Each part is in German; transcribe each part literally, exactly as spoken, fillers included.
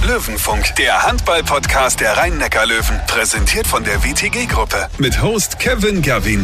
Löwenfunk, der Handball-Podcast der Rhein-Neckar-Löwen. Präsentiert von der W T G-Gruppe. Mit Host Kevin Gavin.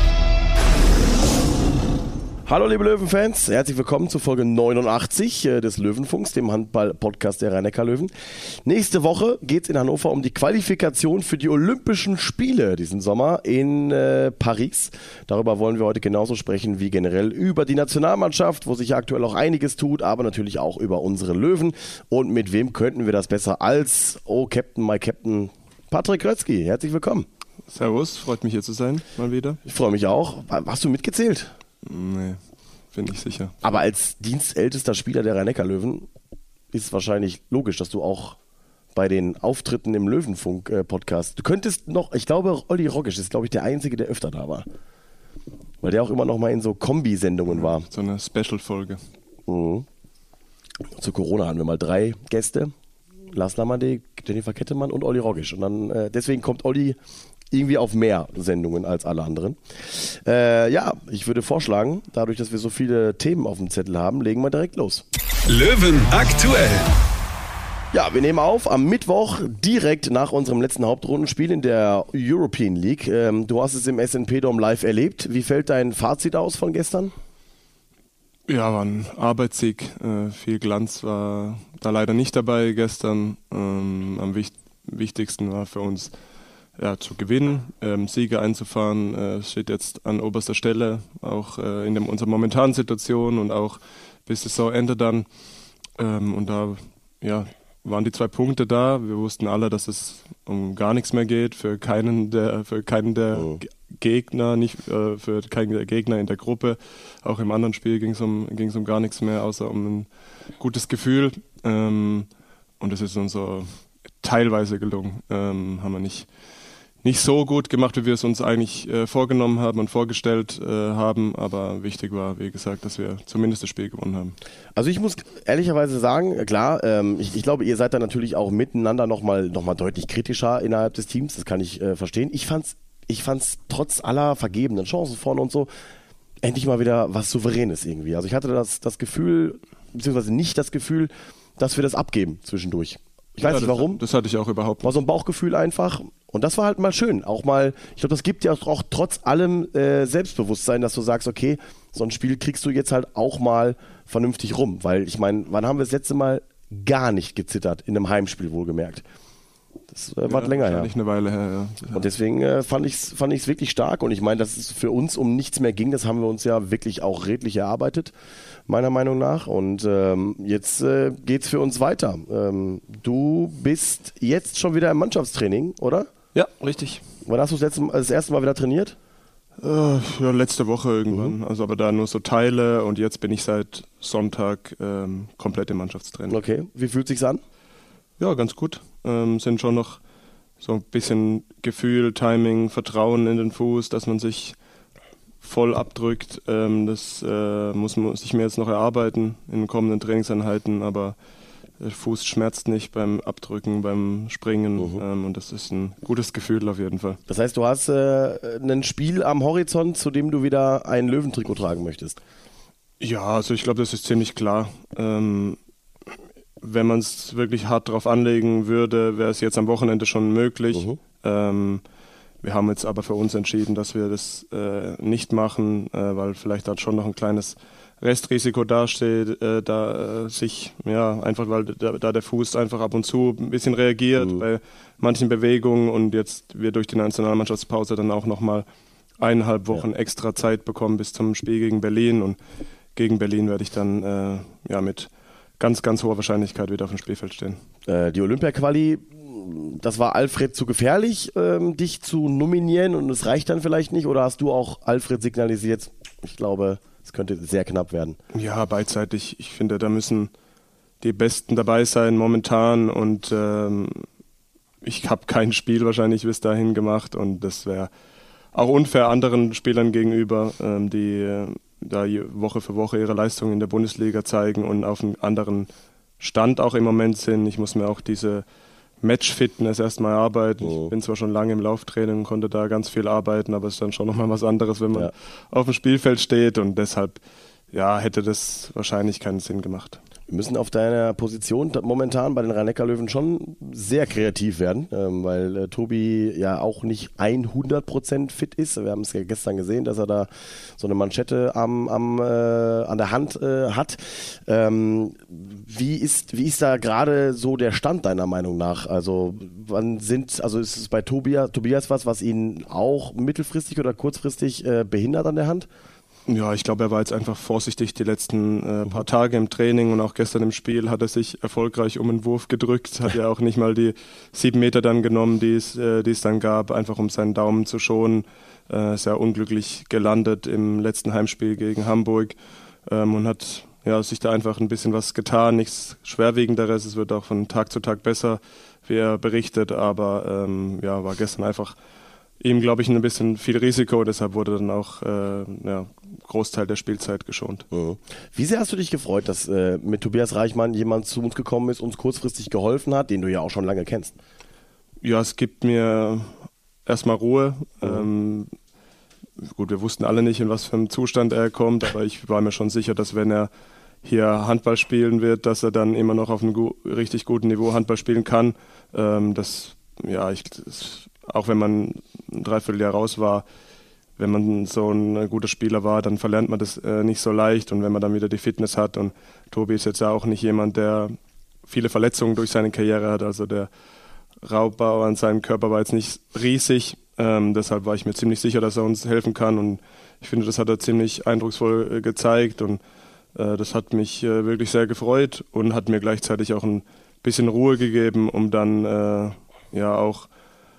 Hallo liebe Löwenfans, herzlich willkommen zu Folge neunundachtzig des Löwenfunks, dem Handball-Podcast der Rhein-Neckar-Löwen. Nächste Woche geht es in Hannover um die Qualifikation für die Olympischen Spiele diesen Sommer in äh, Paris. Darüber wollen wir heute genauso sprechen wie generell über die Nationalmannschaft, wo sich aktuell auch einiges tut, aber natürlich auch über unsere Löwen. Und mit wem könnten wir das besser als, oh Captain, my Captain, Patrick Rötzky. Herzlich willkommen. Servus, freut mich hier zu sein, mal wieder. Ich freue mich auch. Hast du mitgezählt? Nee, bin ich sicher. Aber als dienstältester Spieler der Rhein-Neckar-Löwen ist wahrscheinlich logisch, dass du auch bei den Auftritten im Löwenfunk-Podcast, du könntest noch, ich glaube, Olli Roggisch ist, glaube ich, der Einzige, der öfter da war. Weil der auch immer noch mal in so Kombi-Sendungen war. So eine Special-Folge. Mhm. Zu Corona hatten wir mal drei Gäste. Lars Lamade, Jennifer Kettemann und Olli Roggisch. Und dann, äh, deswegen kommt Olli irgendwie auf mehr Sendungen als alle anderen. Äh, ja, ich würde vorschlagen, dadurch, dass wir so viele Themen auf dem Zettel haben, legen wir direkt los. Löwen aktuell. Ja, wir nehmen auf am Mittwoch direkt nach unserem letzten Hauptrundenspiel in der European League. Ähm, du hast es im S N P-Dom live erlebt. Wie fällt dein Fazit aus von gestern? Ja, war ein Arbeitssieg. Äh, viel Glanz war da leider nicht dabei gestern. Ähm, am wichtig- wichtigsten war für uns, ja, zu gewinnen, ähm, Siege einzufahren, äh, steht jetzt an oberster Stelle, auch äh, in dem, unserer momentanen Situation und auch bis Saisonende dann. Ähm, und da ja, waren die zwei Punkte da. Wir wussten alle, dass es um gar nichts mehr geht für keinen der, für keinen der oh. Gegner, nicht äh, für keinen der Gegner in der Gruppe. Auch im anderen Spiel ging es um, ging's um gar nichts mehr, außer um ein gutes Gefühl. Ähm, und es ist uns so teilweise gelungen. Ähm, haben wir nicht Nicht so gut gemacht, wie wir es uns eigentlich äh, vorgenommen haben und vorgestellt äh, haben, aber wichtig war, wie gesagt, dass wir zumindest das Spiel gewonnen haben. Also ich muss ehrlicherweise sagen, klar, ähm, ich, ich glaube, ihr seid da natürlich auch miteinander nochmal noch mal deutlich kritischer innerhalb des Teams, das kann ich äh, verstehen. Ich fand's, ich fand's trotz aller vergebenen Chancen vorne und so, endlich mal wieder was Souveränes irgendwie. Also ich hatte das, das Gefühl, beziehungsweise nicht das Gefühl, dass wir das abgeben zwischendurch. Ich weiß ja, nicht das, warum. Das hatte ich auch überhaupt nicht. War so ein Bauchgefühl einfach. Und das war halt mal schön. Auch mal, ich glaube, das gibt dir auch, auch trotz allem äh, Selbstbewusstsein, dass du sagst, okay, so ein Spiel kriegst du jetzt halt auch mal vernünftig rum. Weil ich meine, wann haben wir das letzte Mal gar nicht gezittert? In einem Heimspiel wohlgemerkt. Das äh, war ja, länger her. Ja. eine Weile her, ja. Und deswegen äh, fand ich es fand ich's wirklich stark. Und ich meine, dass es für uns um nichts mehr ging, das haben wir uns ja wirklich auch redlich erarbeitet, meiner Meinung nach. Und ähm, jetzt äh, geht's für uns weiter. Ähm, du bist jetzt schon wieder im Mannschaftstraining, oder? Ja, richtig. Wann hast du das, letzte Mal, das erste Mal wieder trainiert? Äh, ja, letzte Woche irgendwann. Mhm. Also aber da nur so Teile und jetzt bin ich seit Sonntag ähm, komplett im Mannschaftstraining. Okay, wie fühlt sich's an? Ja, ganz gut. Ähm, sind schon noch so ein bisschen Gefühl, Timing, Vertrauen in den Fuß, dass man sich voll abdrückt. Ähm, das äh, muss, muss ich mir jetzt noch erarbeiten in den kommenden Trainingseinheiten, aber der Fuß schmerzt nicht beim Abdrücken, beim Springen mhm. ähm, und das ist ein gutes Gefühl auf jeden Fall. Das heißt, du hast äh, ein Spiel am Horizont, zu dem du wieder ein Löwentrikot tragen möchtest? Ja, also ich glaube, das ist ziemlich klar. Ähm, wenn man es wirklich hart drauf anlegen würde, wäre es jetzt am Wochenende schon möglich. Mhm. Ähm, wir haben jetzt aber für uns entschieden, dass wir das äh, nicht machen, äh, weil vielleicht da schon noch ein kleines Restrisiko dasteht, äh, da äh, sich, ja, einfach weil da, da der Fuß einfach ab und zu ein bisschen reagiert mhm. bei manchen Bewegungen und jetzt wir durch die Nationalmannschaftspause dann auch nochmal eineinhalb Wochen ja. extra Zeit bekommen bis zum Spiel gegen Berlin und gegen Berlin werde ich dann äh, ja mit ganz, ganz hoher Wahrscheinlichkeit wieder auf dem Spielfeld stehen. Äh, die Olympia-Quali, das war Alfred zu gefährlich, ähm, dich zu nominieren und es reicht dann vielleicht nicht? Oder hast du auch Alfred signalisiert, ich glaube, es könnte sehr knapp werden? Ja, beidseitig. Ich finde, da müssen die Besten dabei sein momentan und ähm, ich habe kein Spiel wahrscheinlich bis dahin gemacht und das wäre auch unfair anderen Spielern gegenüber, ähm, die äh, da Woche für Woche ihre Leistung in der Bundesliga zeigen und auf einem anderen Stand auch im Moment sind. Ich muss mir auch diese Match-Fitness erstmal arbeiten. Oh. Ich bin zwar schon lange im Lauftraining und konnte da ganz viel arbeiten, aber es ist dann schon nochmal was anderes, wenn man ja. auf dem Spielfeld steht und deshalb ja, hätte das wahrscheinlich keinen Sinn gemacht. Wir müssen auf deiner Position momentan bei den Rhein-Neckar-Löwen schon sehr kreativ werden, ähm, weil äh, Tobi ja auch nicht hundert Prozent fit ist. Wir haben es ja gestern gesehen, dass er da so eine Manschette am, am, äh, an der Hand äh, hat. Ähm, wie ist, wie ist da gerade so der Stand deiner Meinung nach? Also wann sind, also ist es bei Tobias, Tobias was, was ihn auch mittelfristig oder kurzfristig äh, behindert an der Hand? Ja, ich glaube, er war jetzt einfach vorsichtig die letzten äh, paar Tage im Training und auch gestern im Spiel hat er sich erfolgreich um einen Wurf gedrückt, hat ja auch nicht mal die sieben Meter dann genommen, die es, äh, die es dann gab, einfach um seinen Daumen zu schonen. Äh, ist ja unglücklich gelandet im letzten Heimspiel gegen Hamburg ähm, und hat ja, sich da einfach ein bisschen was getan, nichts Schwerwiegenderes, es wird auch von Tag zu Tag besser, wie er berichtet, aber ähm, ja, war gestern einfach ihm, glaube ich, ein bisschen viel Risiko, deshalb wurde dann auch äh, ja, Großteil der Spielzeit geschont. Mhm. Wie sehr hast du dich gefreut, dass äh, mit Tobias Reichmann jemand zu uns gekommen ist, uns kurzfristig geholfen hat, den du ja auch schon lange kennst? Ja, es gibt mir erstmal Ruhe. Mhm. Ähm, gut, wir wussten alle nicht, in was für einem Zustand er kommt, aber ich war mir schon sicher, dass wenn er hier Handball spielen wird, dass er dann immer noch auf einem gu- richtig guten Niveau Handball spielen kann. Ähm, das, ja, ich... Das, auch wenn man ein Dreivierteljahr raus war, wenn man so ein guter Spieler war, dann verlernt man das äh, nicht so leicht. Und wenn man dann wieder die Fitness hat, und Tobi ist jetzt ja auch nicht jemand, der viele Verletzungen durch seine Karriere hat, also der Raubbau an seinem Körper war jetzt nicht riesig. Ähm, deshalb war ich mir ziemlich sicher, dass er uns helfen kann. Und ich finde, das hat er ziemlich eindrucksvoll äh, gezeigt. Und äh, das hat mich äh, wirklich sehr gefreut und hat mir gleichzeitig auch ein bisschen Ruhe gegeben, um dann äh, ja auch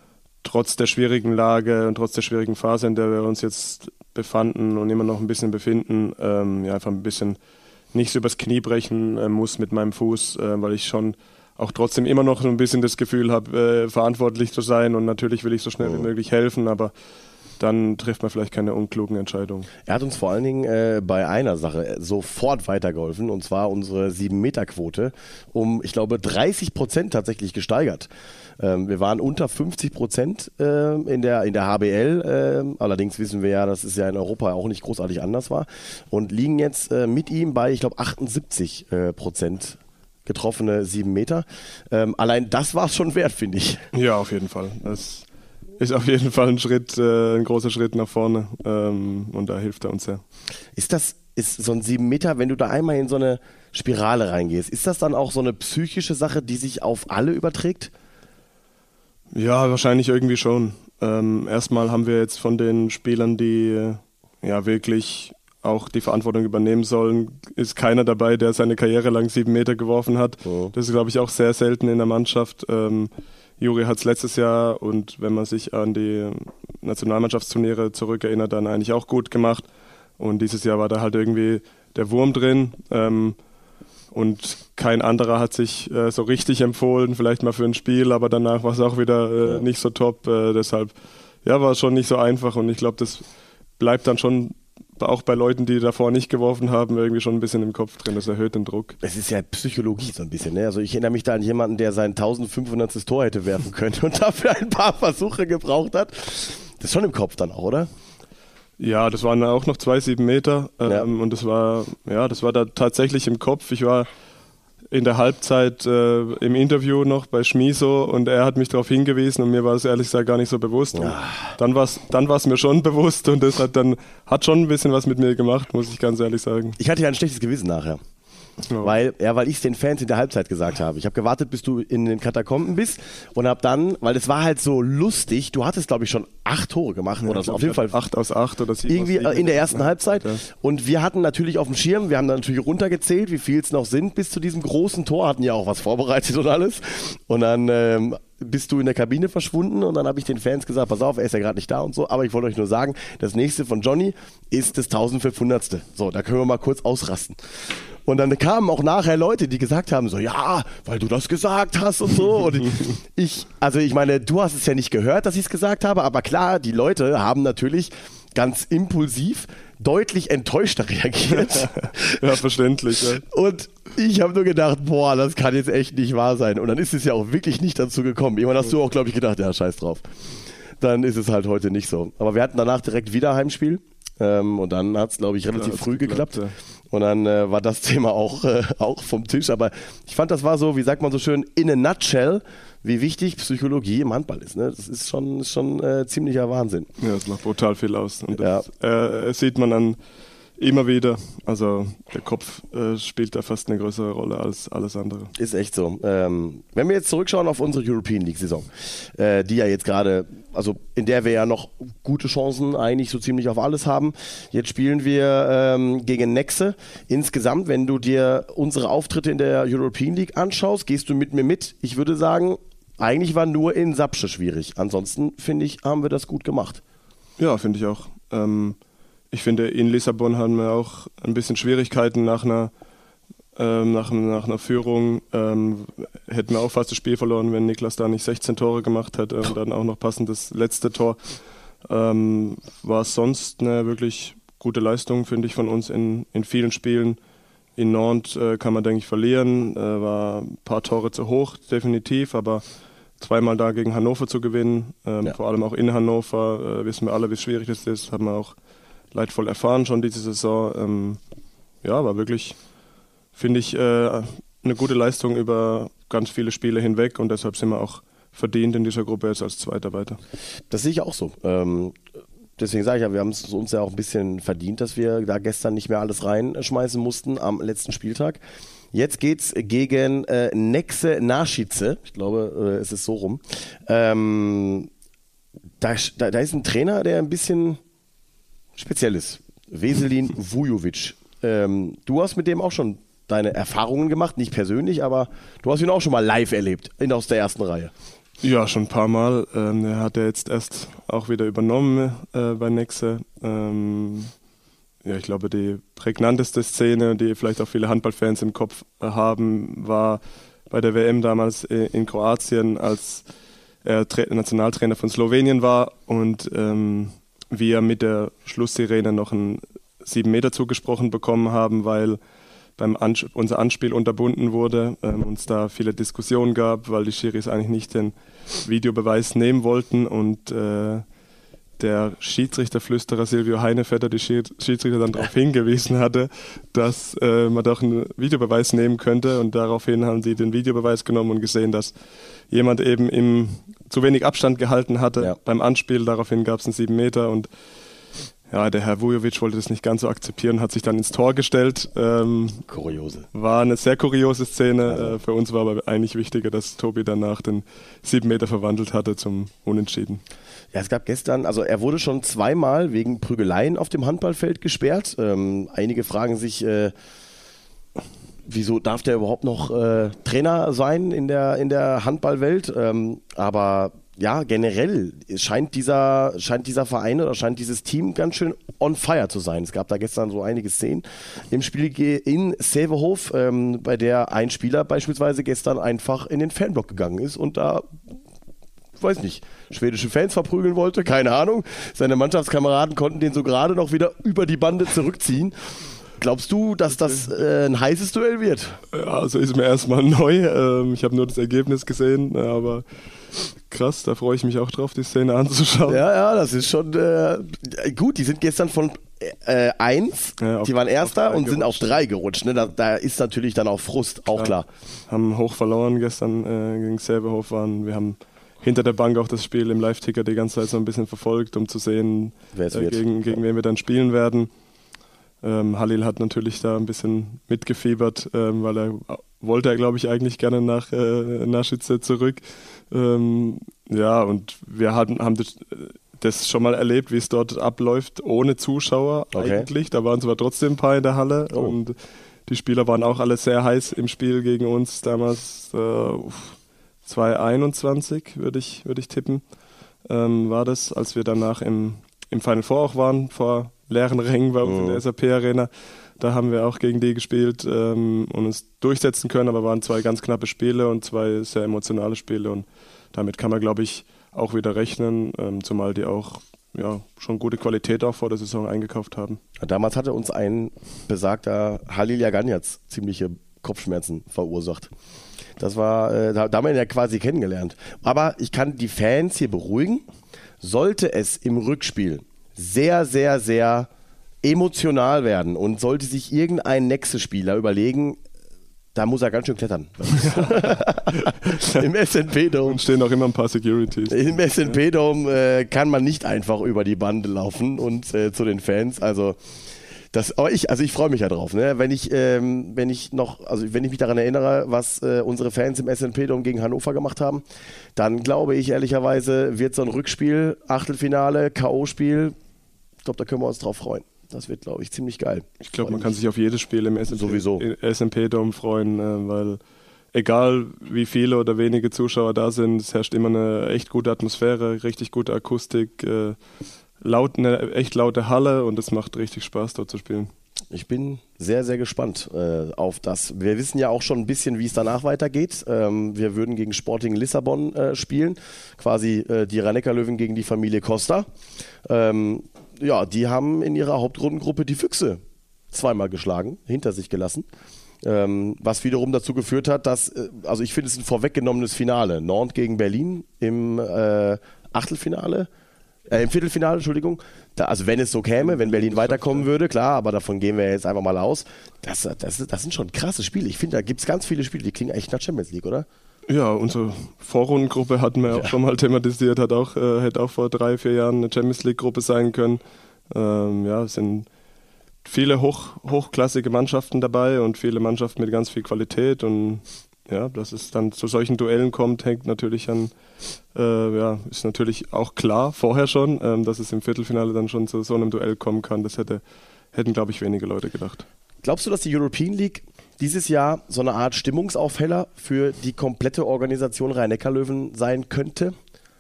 trotz der schwierigen Lage und trotz der schwierigen Phase, in der wir uns jetzt befanden und immer noch ein bisschen befinden, ähm, ja, einfach ein bisschen nicht so übers Knie brechen äh, muss mit meinem Fuß, äh, weil ich schon auch trotzdem immer noch so ein bisschen das Gefühl habe, äh, verantwortlich zu sein, und natürlich will ich so schnell wie möglich helfen, aber dann trifft man vielleicht keine unklugen Entscheidungen. Er hat uns vor allen Dingen äh, bei einer Sache sofort weitergeholfen, und zwar unsere sieben Meter Quote um, ich glaube, dreißig Prozent tatsächlich gesteigert. Ähm, wir waren unter fünfzig Prozent äh, in der, in der H B L, äh, allerdings wissen wir ja, dass es ja in Europa auch nicht großartig anders war, und liegen jetzt äh, mit ihm bei, ich glaube, achtundsiebzig Prozent getroffene sieben Meter. Ähm, allein das war es schon wert, finde ich. Ja, auf jeden Fall. Das ist auf jeden Fall ein Schritt, äh, ein großer Schritt nach vorne, ähm, und da hilft er uns sehr. Ist das, ist so ein sieben Meter, wenn du da einmal in so eine Spirale reingehst, ist das dann auch so eine psychische Sache, die sich auf alle überträgt? Ja, wahrscheinlich irgendwie schon. Ähm, erstmal haben wir jetzt von den Spielern, die äh, ja wirklich auch die Verantwortung übernehmen sollen, ist keiner dabei, der seine Karriere lang sieben Meter geworfen hat. Oh. Das ist, glaube ich, auch sehr selten in der Mannschaft. Ähm, Juri hat es letztes Jahr, und wenn man sich an die Nationalmannschaftsturniere zurückerinnert, dann eigentlich auch gut gemacht. Und dieses Jahr war da halt irgendwie der Wurm drin. Ähm, und kein anderer hat sich äh, so richtig empfohlen, vielleicht mal für ein Spiel, aber danach war es auch wieder äh, ja. nicht so top. Äh, deshalb ja, war es schon nicht so einfach, und ich glaube, das bleibt dann schon auch bei Leuten, die davor nicht geworfen haben, irgendwie schon ein bisschen im Kopf drin. Das erhöht den Druck. Es ist ja Psychologie so ein bisschen. Ne? Also ich erinnere mich da an jemanden, der sein eintausendfünfhundertstes Tor hätte werfen können und dafür ein paar Versuche gebraucht hat. Das ist schon im Kopf dann auch, oder? Ja, das waren auch noch zwei sieben Meter ähm, ja. und das war, ja, das war da tatsächlich im Kopf. Ich war in der Halbzeit äh, im Interview noch bei Schmiso, und er hat mich darauf hingewiesen, und mir war es ehrlich gesagt gar nicht so bewusst. Und dann war es dann war's mir schon bewusst, und das hat dann hat schon ein bisschen was mit mir gemacht, muss ich ganz ehrlich sagen. Ich hatte ja ein schlechtes Gewissen nachher. Oh. Weil, ja, weil ich es den Fans in der Halbzeit gesagt habe. Ich habe gewartet, bis du in den Katakomben bist, und habe dann, weil es war halt so lustig, du hattest, glaube ich, schon acht Tore gemacht ja, oder so. Auf jeden Fall acht aus acht oder sieben irgendwie aus sieben. In der ersten ja. Halbzeit. Ja. Und wir hatten natürlich auf dem Schirm, wir haben dann natürlich runtergezählt, wie viel es noch sind bis zu diesem großen Tor, hatten ja auch was vorbereitet und alles. Und dann ähm, bist du in der Kabine verschwunden, und dann habe ich den Fans gesagt, pass auf, er ist ja gerade nicht da und so, aber ich wollte euch nur sagen, das nächste von Johnny ist das eintausendfünfhundertste. So, da können wir mal kurz ausrasten. Und dann kamen auch nachher Leute, die gesagt haben, so, ja, weil du das gesagt hast und so. Und ich, also ich meine, du hast es ja nicht gehört, dass ich es gesagt habe, aber klar, die Leute haben natürlich ganz impulsiv deutlich enttäuschter reagiert. Ja, verständlich. Ja. Und ich habe nur gedacht, boah, das kann jetzt echt nicht wahr sein. Und dann ist es ja auch wirklich nicht dazu gekommen. Irgendwann hast du auch, glaube ich, gedacht, ja, scheiß drauf. Dann ist es halt heute nicht so. Aber wir hatten danach direkt wieder Heimspiel. Ähm, und dann hat es, glaube ich, relativ ja, früh geklappt. geklappt Und dann äh, war das Thema auch, äh, auch vom Tisch. Aber ich fand, das war so, wie sagt man so schön, in a nutshell, wie wichtig Psychologie im Handball ist. Ne? Das ist schon, ist schon äh, ziemlicher Wahnsinn. Ja, das macht brutal viel aus. Und das ja. äh, sieht man dann immer wieder. Also der Kopf äh, spielt da fast eine größere Rolle als alles andere. Ist echt so. Ähm, wenn wir jetzt zurückschauen auf unsere European League-Saison, äh, die ja jetzt gerade, also in der wir ja noch gute Chancen eigentlich so ziemlich auf alles haben. Jetzt spielen wir ähm, gegen Nexe. Insgesamt, wenn du dir unsere Auftritte in der European League anschaust, gehst du mit mir mit. Ich würde sagen, eigentlich war nur in Sapsche schwierig. Ansonsten, finde ich, haben wir das gut gemacht. Ja, finde ich auch. Ähm, Ich finde, in Lissabon haben wir auch ein bisschen Schwierigkeiten nach einer, ähm, nach, nach einer Führung. Ähm, hätten wir auch fast das Spiel verloren, wenn Niklas da nicht sechzehn Tore gemacht hätte und dann auch noch passend das letzte Tor. Ähm, war es sonst eine wirklich gute Leistung, finde ich, von uns in, in vielen Spielen. In Nantes äh, kann man, denke ich, verlieren. Äh, war ein paar Tore zu hoch, definitiv, aber zweimal da gegen Hannover zu gewinnen, ähm, ja. vor allem auch in Hannover, äh, wissen wir alle, wie schwierig das ist, haben wir auch leidvoll erfahren schon diese Saison. Ähm, ja, war wirklich, finde ich, äh, eine gute Leistung über ganz viele Spiele hinweg und deshalb sind wir auch verdient in dieser Gruppe jetzt als Zweiter weiter. Das sehe ich auch so. Ähm, deswegen sage ich ja, wir haben es uns ja auch ein bisschen verdient, dass wir da gestern nicht mehr alles reinschmeißen mussten am letzten Spieltag. Jetzt geht's gegen äh, Nexe Naschice. Ich glaube, äh, es ist so rum. Ähm, da, da, da ist ein Trainer, der ein bisschen speziell ist. Veselin Vujovic. Ähm, du hast mit dem auch schon deine Erfahrungen gemacht, nicht persönlich, aber du hast ihn auch schon mal live erlebt, in, aus der ersten Reihe. Ja, schon ein paar Mal. Ähm, der hat er jetzt erst auch wieder übernommen äh, bei Nexe. Ähm, ja, ich glaube, die prägnanteste Szene, die vielleicht auch viele Handballfans im Kopf äh, haben, war bei der W M damals äh, in Kroatien, als er Tra- Nationaltrainer von Slowenien war und ähm, wir mit der Schlusssirene noch einen sieben Meter zugesprochen bekommen haben, weil beim Ans- unser Anspiel unterbunden wurde, ähm, uns da viele Diskussionen gab, weil die Schiris eigentlich nicht den Videobeweis nehmen wollten und äh, der Schiedsrichterflüsterer Silvio Heinevetter die Schiedsrichter dann darauf hingewiesen hatte, dass äh, man doch einen Videobeweis nehmen könnte und daraufhin haben sie den Videobeweis genommen und gesehen, dass jemand eben im zu wenig Abstand gehalten hatte ja. beim Anspiel. Daraufhin gab es einen sieben Meter und ja, der Herr Vujovic wollte das nicht ganz so akzeptieren, hat sich dann ins Tor gestellt. Ähm, Kuriose. War eine sehr kuriose Szene. Also. Äh, für uns war aber eigentlich wichtiger, dass Tobi danach den sieben Meter verwandelt hatte zum Unentschieden. Ja, es gab gestern, also er wurde schon zweimal wegen Prügeleien auf dem Handballfeld gesperrt. Ähm, einige fragen sich, äh, wieso darf der überhaupt noch äh, Trainer sein in der, in der Handballwelt? Ähm, aber ja, generell scheint dieser, scheint dieser Verein oder scheint dieses Team ganz schön on fire zu sein. Es gab da gestern so einige Szenen im Spiel in Sävehof, ähm, bei der ein Spieler beispielsweise gestern einfach in den Fanblock gegangen ist und da, ich weiß nicht, schwedische Fans verprügeln wollte, keine Ahnung. Seine Mannschaftskameraden konnten den so gerade noch wieder über die Bande zurückziehen. Glaubst du, dass das äh, ein heißes Duell wird? Ja, also ist mir erstmal neu. Ähm, ich habe nur das Ergebnis gesehen, aber krass, da freue ich mich auch drauf, die Szene anzuschauen. Ja, ja, das ist schon äh, gut. Die sind gestern von äh, eins, ja, auf, die waren Erster und sind auf drei gerutscht. Ne? Da, da ist natürlich dann auch Frust, auch klar. klar. Haben hoch verloren gestern äh, gegen Sävehof. Waren. Wir haben hinter der Bank auch das Spiel im Live-Ticker die ganze Zeit so ein bisschen verfolgt, um zu sehen, wer es äh, wird. Gegen, gegen wen wir dann spielen werden. Ähm, Halil hat natürlich da ein bisschen mitgefiebert, ähm, weil er wollte, er glaube ich, eigentlich gerne nach äh, Naschice zurück. Ähm, ja, und wir hatten, haben das, das schon mal erlebt, wie es dort abläuft, ohne Zuschauer okay. eigentlich. Da waren zwar trotzdem ein paar in der Halle oh. und die Spieler waren auch alle sehr heiß im Spiel gegen uns damals. Äh, zwanzig einundzwanzig würde ich, würd ich tippen, ähm, war das, als wir danach im, im Final Four auch waren, vor leeren Rängen bei uns mhm. in der S A P Arena. Da haben wir auch gegen die gespielt ähm, und uns durchsetzen können, aber waren zwei ganz knappe Spiele und zwei sehr emotionale Spiele und damit kann man, glaube ich, auch wieder rechnen, ähm, zumal die auch ja, schon gute Qualität auch vor der Saison eingekauft haben. Damals hatte uns ein besagter Halil Jaganjac ziemliche Kopfschmerzen verursacht. Das war, äh, da, da haben wir ihn ja quasi kennengelernt. Aber ich kann die Fans hier beruhigen, sollte es im Rückspiel sehr, sehr, sehr emotional werden und sollte sich irgendein Nexus-Spieler überlegen, da muss er ganz schön klettern. Im S and P-Dome. Und stehen auch immer ein paar Securities. Im S and P-Dome äh, kann man nicht einfach über die Bande laufen und äh, zu den Fans. Also das, aber ich, also ich freue mich ja drauf. Ne? Wenn ich, ähm, wenn ich noch, also wenn ich mich daran erinnere, was äh, unsere Fans im S and P-Dome gegen Hannover gemacht haben, dann glaube ich ehrlicherweise, wird so ein Rückspiel, Achtelfinale, K O-Spiel, ich glaube, da können wir uns drauf freuen. Das wird, glaube ich, ziemlich geil. Ich glaube, man kann sich auf jedes Spiel im S and P-Dome freuen, äh, weil egal wie viele oder wenige Zuschauer da sind, es herrscht immer eine echt gute Atmosphäre, richtig gute Akustik, äh, laut, eine echt laute Halle und es macht richtig Spaß, dort zu spielen. Ich bin sehr, sehr gespannt äh, auf das. Wir wissen ja auch schon ein bisschen, wie es danach weitergeht. Ähm, wir würden gegen Sporting Lissabon äh, spielen, quasi äh, die Rhein-Neckar-Löwen gegen die Familie Costa. Ähm, ja, die haben in ihrer Hauptrundengruppe die Füchse zweimal geschlagen, hinter sich gelassen. Ähm, was wiederum dazu geführt hat, dass, äh, also ich finde es ein vorweggenommenes Finale. Nantes gegen Berlin im äh, Achtelfinale. Äh, Im Viertelfinale, Entschuldigung. Da, also wenn es so käme, wenn Berlin weiterkommen würde, klar, aber davon gehen wir jetzt einfach mal aus. Das, das, das sind schon krasse Spiele. Ich finde, da gibt es ganz viele Spiele, die klingen echt nach Champions League, oder? Ja, unsere Vorrundengruppe hatten wir ja auch schon mal thematisiert, hat auch, äh, hätte auch vor drei, vier Jahren eine Champions League-Gruppe sein können. Ähm, ja, es sind viele hoch, hochklassige Mannschaften dabei und viele Mannschaften mit ganz viel Qualität und ja, dass es dann zu solchen Duellen kommt, hängt natürlich an, äh, ja, ist natürlich auch klar vorher schon, ähm, dass es im Viertelfinale dann schon zu so einem Duell kommen kann. Das hätte, hätten, glaube ich, wenige Leute gedacht. Glaubst du, dass die European League dieses Jahr so eine Art Stimmungsaufheller für die komplette Organisation Rhein-Neckar-Löwen sein könnte?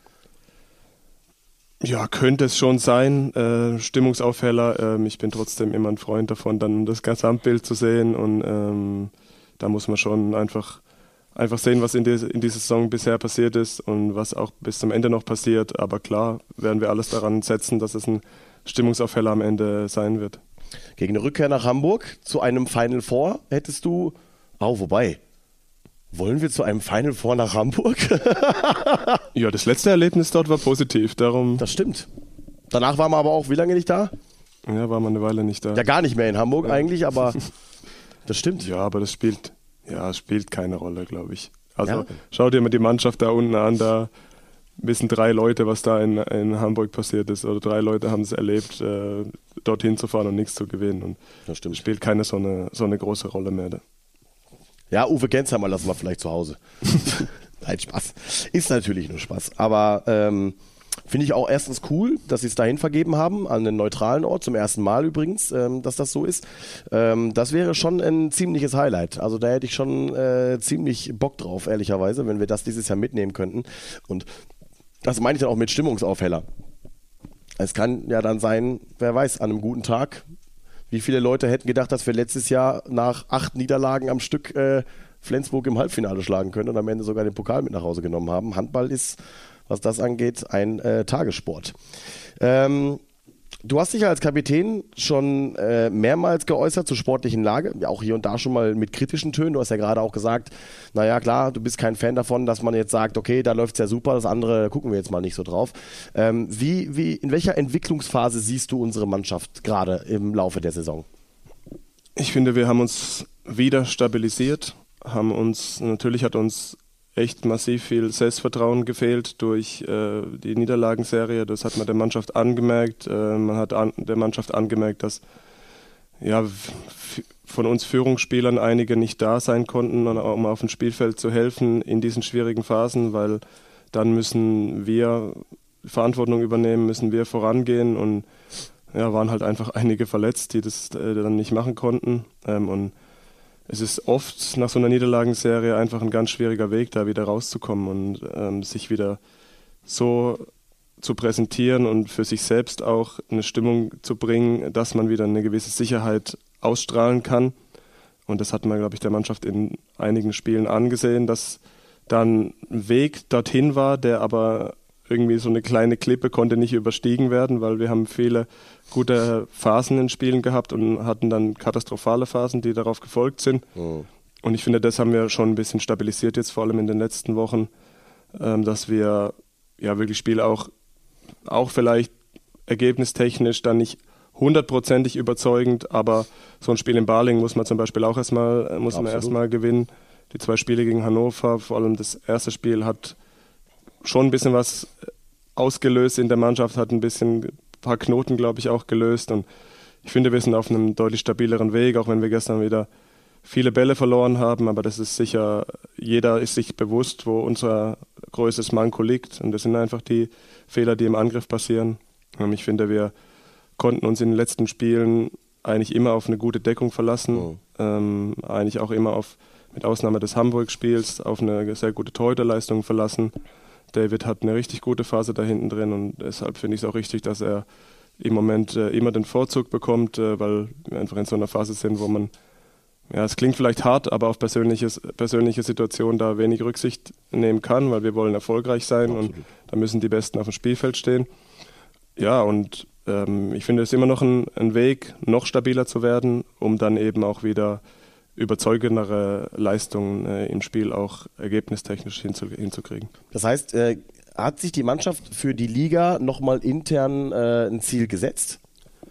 Ja, könnte es schon sein. Äh, Stimmungsaufheller. Ähm, ich bin trotzdem immer ein Freund davon, dann das Gesamtbild zu sehen und ähm, da muss man schon einfach, einfach sehen, was in, die, in dieser Saison bisher passiert ist und was auch bis zum Ende noch passiert. Aber klar werden wir alles daran setzen, dass es ein Stimmungsaufheller am Ende sein wird. Gegen eine Rückkehr nach Hamburg zu einem Final Four hättest du, oh, wobei, wollen wir zu einem Final Four nach Hamburg? Ja, das letzte Erlebnis dort war positiv, darum... Das stimmt. Danach waren wir aber auch wie lange nicht da? Ja, waren wir eine Weile nicht da. Ja, gar nicht mehr in Hamburg ja. eigentlich, aber das stimmt. Ja, aber das spielt, ja, spielt keine Rolle, glaube ich. Also ja. Schau dir mal die Mannschaft da unten an, da wissen drei Leute, was da in, in Hamburg passiert ist. Oder drei Leute haben es erlebt, äh, dorthin zu fahren und nichts zu gewinnen. Und das stimmt. Spielt keine so eine, so eine große Rolle mehr. Da. Ja, Uwe Gensheimer lassen wir vielleicht zu Hause. Nein, Spaß. Ist natürlich nur Spaß. Aber ähm, finde ich auch erstens cool, dass sie es dahin vergeben haben, an einen neutralen Ort, zum ersten Mal übrigens, ähm, dass das so ist. Ähm, das wäre schon ein ziemliches Highlight. Also da hätte ich schon äh, ziemlich Bock drauf, ehrlicherweise, wenn wir das dieses Jahr mitnehmen könnten. Und das meine ich dann auch mit Stimmungsaufheller. Es kann ja dann sein, wer weiß, an einem guten Tag, wie viele Leute hätten gedacht, dass wir letztes Jahr nach acht Niederlagen am Stück äh, Flensburg im Halbfinale schlagen können und am Ende sogar den Pokal mit nach Hause genommen haben. Handball ist, was das angeht, ein äh, Tagessport. Ähm, du hast dich als Kapitän schon äh, mehrmals geäußert zur sportlichen Lage, ja auch hier und da schon mal mit kritischen Tönen. Du hast ja gerade auch gesagt, naja klar, du bist kein Fan davon, dass man jetzt sagt, okay, da läuft es ja super, das andere gucken wir jetzt mal nicht so drauf. Ähm, wie, wie, in welcher Entwicklungsphase siehst du unsere Mannschaft gerade im Laufe der Saison? Ich finde, wir haben uns wieder stabilisiert, haben uns, natürlich hat uns echt massiv viel Selbstvertrauen gefehlt durch äh, die Niederlagenserie. Das hat man der Mannschaft angemerkt. Äh, man hat an, der Mannschaft angemerkt, dass ja, f- von uns Führungsspielern einige nicht da sein konnten, um auf dem Spielfeld zu helfen in diesen schwierigen Phasen, weil dann müssen wir Verantwortung übernehmen, müssen wir vorangehen und ja, waren halt einfach einige verletzt, die das äh, dann nicht machen konnten. Ähm, und es ist oft nach so einer Niederlagenserie einfach ein ganz schwieriger Weg, da wieder rauszukommen und ähm, sich wieder so zu präsentieren und für sich selbst auch eine Stimmung zu bringen, dass man wieder eine gewisse Sicherheit ausstrahlen kann. Und das hat man, glaube ich, der Mannschaft in einigen Spielen angesehen, dass dann ein Weg dorthin war, der aber irgendwie so eine kleine Klippe konnte nicht überstiegen werden, weil wir haben viele gute Phasen in Spielen gehabt und hatten dann katastrophale Phasen, die darauf gefolgt sind. Mhm. Und ich finde, das haben wir schon ein bisschen stabilisiert jetzt, vor allem in den letzten Wochen, ähm, dass wir ja wirklich Spiele auch, auch vielleicht ergebnistechnisch dann nicht hundertprozentig überzeugend, aber so ein Spiel in Balingen muss man zum Beispiel auch erstmal muss man erstmal gewinnen. Die zwei Spiele gegen Hannover, vor allem das erste Spiel, hat schon ein bisschen was ausgelöst in der Mannschaft, hat ein bisschen ein paar Knoten, glaube ich, auch gelöst. Und ich finde, wir sind auf einem deutlich stabileren Weg, auch wenn wir gestern wieder viele Bälle verloren haben. Aber das ist sicher, jeder ist sich bewusst, wo unser größtes Manko liegt. Und das sind einfach die Fehler, die im Angriff passieren. Und ich finde, wir konnten uns in den letzten Spielen eigentlich immer auf eine gute Deckung verlassen. Oh. Ähm, eigentlich auch immer auf, mit Ausnahme des Hamburg-Spiels, auf eine sehr gute Torhüterleistung verlassen. David hat eine richtig gute Phase da hinten drin und deshalb finde ich es auch richtig, dass er im Moment äh, immer den Vorzug bekommt, äh, weil wir einfach in so einer Phase sind, wo man, ja, es klingt vielleicht hart, aber auf persönliches, persönliche Situationen da wenig Rücksicht nehmen kann, weil wir wollen erfolgreich sein. Absolut. Und da müssen die Besten auf dem Spielfeld stehen. Ja, und ähm, ich finde es immer noch ein, ein Weg, noch stabiler zu werden, um dann eben auch wieder überzeugendere Leistungen äh, im Spiel auch ergebnistechnisch hinzu, hinzukriegen. Das heißt, äh, hat sich die Mannschaft für die Liga nochmal intern äh, ein Ziel gesetzt?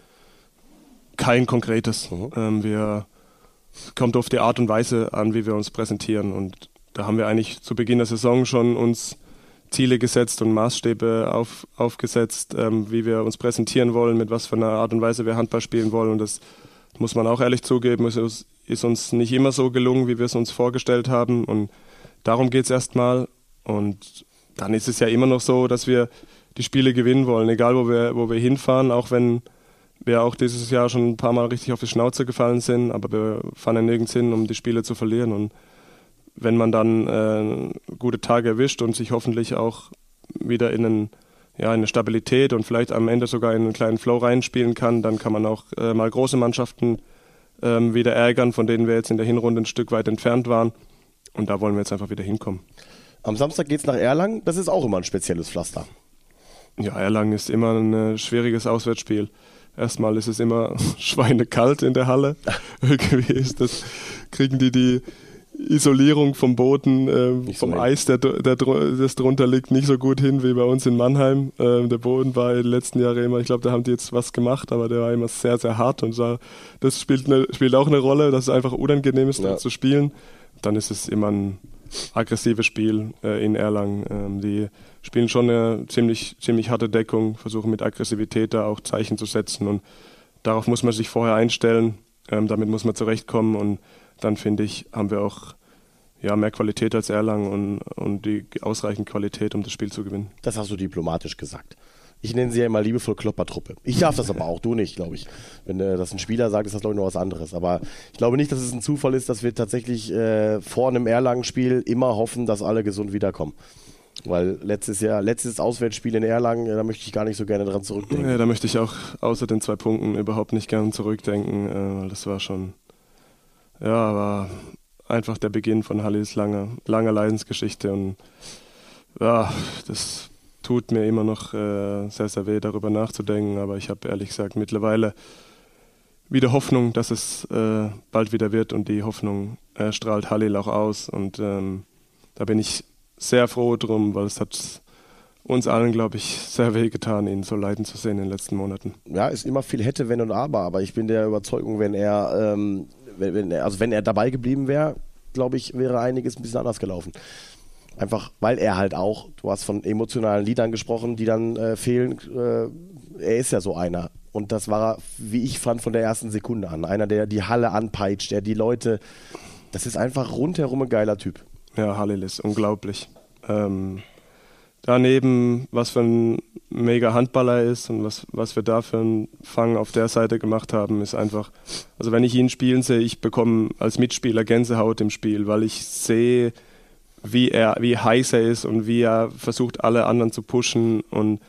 Kein konkretes. Mhm. Ähm, wir, es kommt auf die Art und Weise an, wie wir uns präsentieren. Und da haben wir eigentlich zu Beginn der Saison schon uns Ziele gesetzt und Maßstäbe auf, aufgesetzt, ähm, wie wir uns präsentieren wollen, mit was für einer Art und Weise wir Handball spielen wollen. Und das muss man auch ehrlich zugeben, es ist, ist uns nicht immer so gelungen, wie wir es uns vorgestellt haben. Und darum geht es erstmal. Und dann ist es ja immer noch so, dass wir die Spiele gewinnen wollen, egal wo wir, wo wir hinfahren, auch wenn wir auch dieses Jahr schon ein paar Mal richtig auf die Schnauze gefallen sind, aber wir fahren ja nirgends hin, um die Spiele zu verlieren. Und wenn man dann äh, gute Tage erwischt und sich hoffentlich auch wieder in, einen, ja, in eine Stabilität und vielleicht am Ende sogar in einen kleinen Flow reinspielen kann, dann kann man auch äh, mal große Mannschaften ähm, wieder ärgern, von denen wir jetzt in der Hinrunde ein Stück weit entfernt waren. Und da wollen wir jetzt einfach wieder hinkommen. Am Samstag geht es nach Erlangen. Das ist auch immer ein spezielles Pflaster. Ja, Erlangen ist immer ein äh, schwieriges Auswärtsspiel. Erstmal ist es immer schweinekalt in der Halle. Irgendwie ist das, kriegen die die Isolierung vom Boden, äh, vom so Eis, der, der, das drunter liegt, nicht so gut hin wie bei uns in Mannheim. Ähm, der Boden war in den letzten Jahren immer, ich glaube, da haben die jetzt was gemacht, aber der war immer sehr, sehr hart und so, das spielt, eine, spielt auch eine Rolle, dass es einfach unangenehm ist, ja, zu spielen. Dann ist es immer ein aggressives Spiel äh, in Erlangen. Ähm, die spielen schon eine ziemlich, ziemlich harte Deckung, versuchen mit Aggressivität da auch Zeichen zu setzen und darauf muss man sich vorher einstellen, ähm, damit muss man zurechtkommen und dann finde ich, haben wir auch ja, mehr Qualität als Erlangen und, und die ausreichend Qualität, um das Spiel zu gewinnen. Das hast du diplomatisch gesagt. Ich nenne sie ja immer liebevoll Kloppertruppe. Ich darf das aber auch, du nicht, glaube ich. Wenn äh, das ein Spieler sagt, ist das, glaube ich, noch was anderes. Aber ich glaube nicht, dass es ein Zufall ist, dass wir tatsächlich äh, vor einem Erlangen-Spiel immer hoffen, dass alle gesund wiederkommen. Weil letztes Jahr, letztes Auswärtsspiel in Erlangen, da möchte ich gar nicht so gerne dran zurückdenken. Ja, da möchte ich auch außer den zwei Punkten überhaupt nicht gerne zurückdenken. Äh, das war schon, ja, war einfach der Beginn von Hallis langer, langer Leidensgeschichte. Und ja, das tut mir immer noch äh, sehr, sehr weh, darüber nachzudenken. Aber ich habe ehrlich gesagt mittlerweile wieder Hoffnung, dass es äh, bald wieder wird. Und die Hoffnung äh, strahlt Halil auch aus. Und ähm, da bin ich sehr froh drum, weil es hat uns allen, glaube ich, sehr weh getan, ihn so leiden zu sehen in den letzten Monaten. Ja, ist immer viel hätte, wenn und aber, aber ich bin der Überzeugung, wenn er, ähm, wenn, wenn er also wenn er dabei geblieben wäre, glaube ich, wäre einiges ein bisschen anders gelaufen. Einfach, weil er halt auch, du hast von emotionalen Liedern gesprochen, die dann äh, fehlen, äh, er ist ja so einer. Und das war er, wie ich fand, von der ersten Sekunde an. Einer, der die Halle anpeitscht, der die Leute, das ist einfach rundherum ein geiler Typ. Ja, Halil ist unglaublich. Ähm, daneben, was für ein mega Handballer ist und was, was wir da für einen Fang auf der Seite gemacht haben, ist einfach, also wenn ich ihn spielen sehe, ich bekomme als Mitspieler Gänsehaut im Spiel, weil ich sehe, wie er, wie heiß er ist und wie er versucht, alle anderen zu pushen und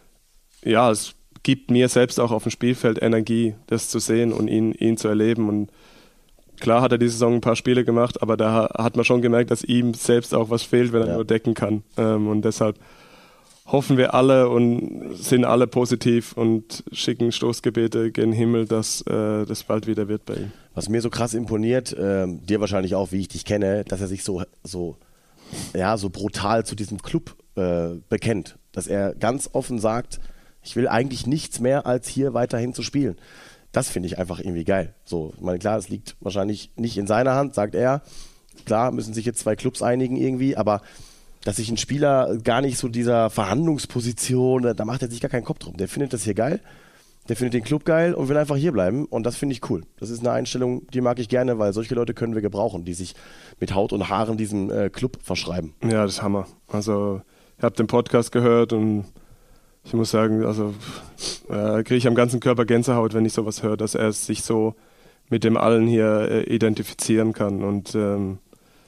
ja, es gibt mir selbst auch auf dem Spielfeld Energie, das zu sehen und ihn, ihn zu erleben und klar hat er diese Saison ein paar Spiele gemacht, aber da hat man schon gemerkt, dass ihm selbst auch was fehlt, wenn er ja. nur decken kann. Und deshalb hoffen wir alle und sind alle positiv und schicken Stoßgebete gen Himmel, dass äh, das bald wieder wird bei ihm. Was mir so krass imponiert, äh, dir wahrscheinlich auch, wie ich dich kenne, dass er sich so, so, ja, so brutal zu diesem Club äh, bekennt. Dass er ganz offen sagt, Ich will eigentlich nichts mehr, als hier weiterhin zu spielen. Das finde ich einfach irgendwie geil. So, ich meine, klar, es liegt wahrscheinlich nicht in seiner Hand, sagt er. Klar, müssen sich jetzt zwei Clubs einigen irgendwie, aber dass sich ein Spieler gar nicht so dieser Verhandlungsposition, da macht er sich gar keinen Kopf drum. Der findet das hier geil. Der findet den Club geil und will einfach hier bleiben und das finde ich cool. Das ist eine Einstellung, die mag ich gerne, weil solche Leute können wir gebrauchen, die sich mit Haut und Haaren diesem äh, Club verschreiben. Ja, das ist Hammer. Also ich habe den Podcast gehört und ich muss sagen, also äh, kriege ich am ganzen Körper Gänsehaut, wenn ich sowas höre, dass er sich so mit dem Allen hier äh, identifizieren kann und ähm,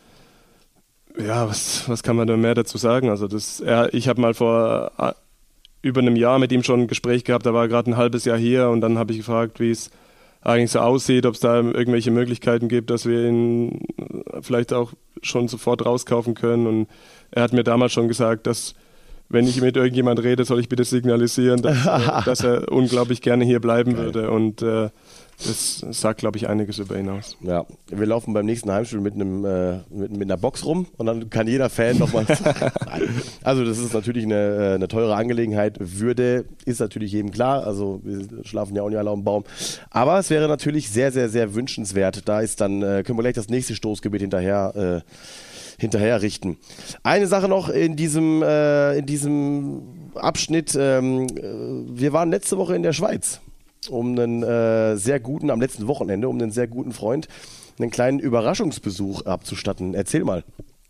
ja, was, was kann man da mehr dazu sagen? Also das, er, ich habe mal vor äh, über einem Jahr mit ihm schon ein Gespräch gehabt, da war er gerade ein halbes Jahr hier und dann habe ich gefragt, wie es eigentlich so aussieht, ob es da irgendwelche Möglichkeiten gibt, dass wir ihn vielleicht auch schon sofort rauskaufen können und er hat mir damals schon gesagt, dass wenn ich mit irgendjemand rede, soll ich bitte signalisieren, dass, äh, dass er unglaublich gerne hier bleiben Geil. würde und äh, das sagt, glaube ich, einiges über ihn aus. Ja, wir laufen beim nächsten Heimspiel mit, einem, äh, mit, mit einer Box rum und dann kann jeder Fan nochmal... Also das ist natürlich eine, eine teure Angelegenheit. Würde ist natürlich jedem klar, also wir schlafen ja auch nicht alle auf dem Baum. Aber es wäre natürlich sehr, sehr, sehr wünschenswert. Da ist dann, äh, können wir gleich das nächste Stoßgebet hinterher... Äh, hinterher richten. Eine Sache noch in diesem, äh, in diesem Abschnitt. Ähm, wir waren letzte Woche in der Schweiz, um einen äh, sehr guten, am letzten Wochenende, um einen sehr guten Freund einen kleinen Überraschungsbesuch abzustatten. Erzähl mal.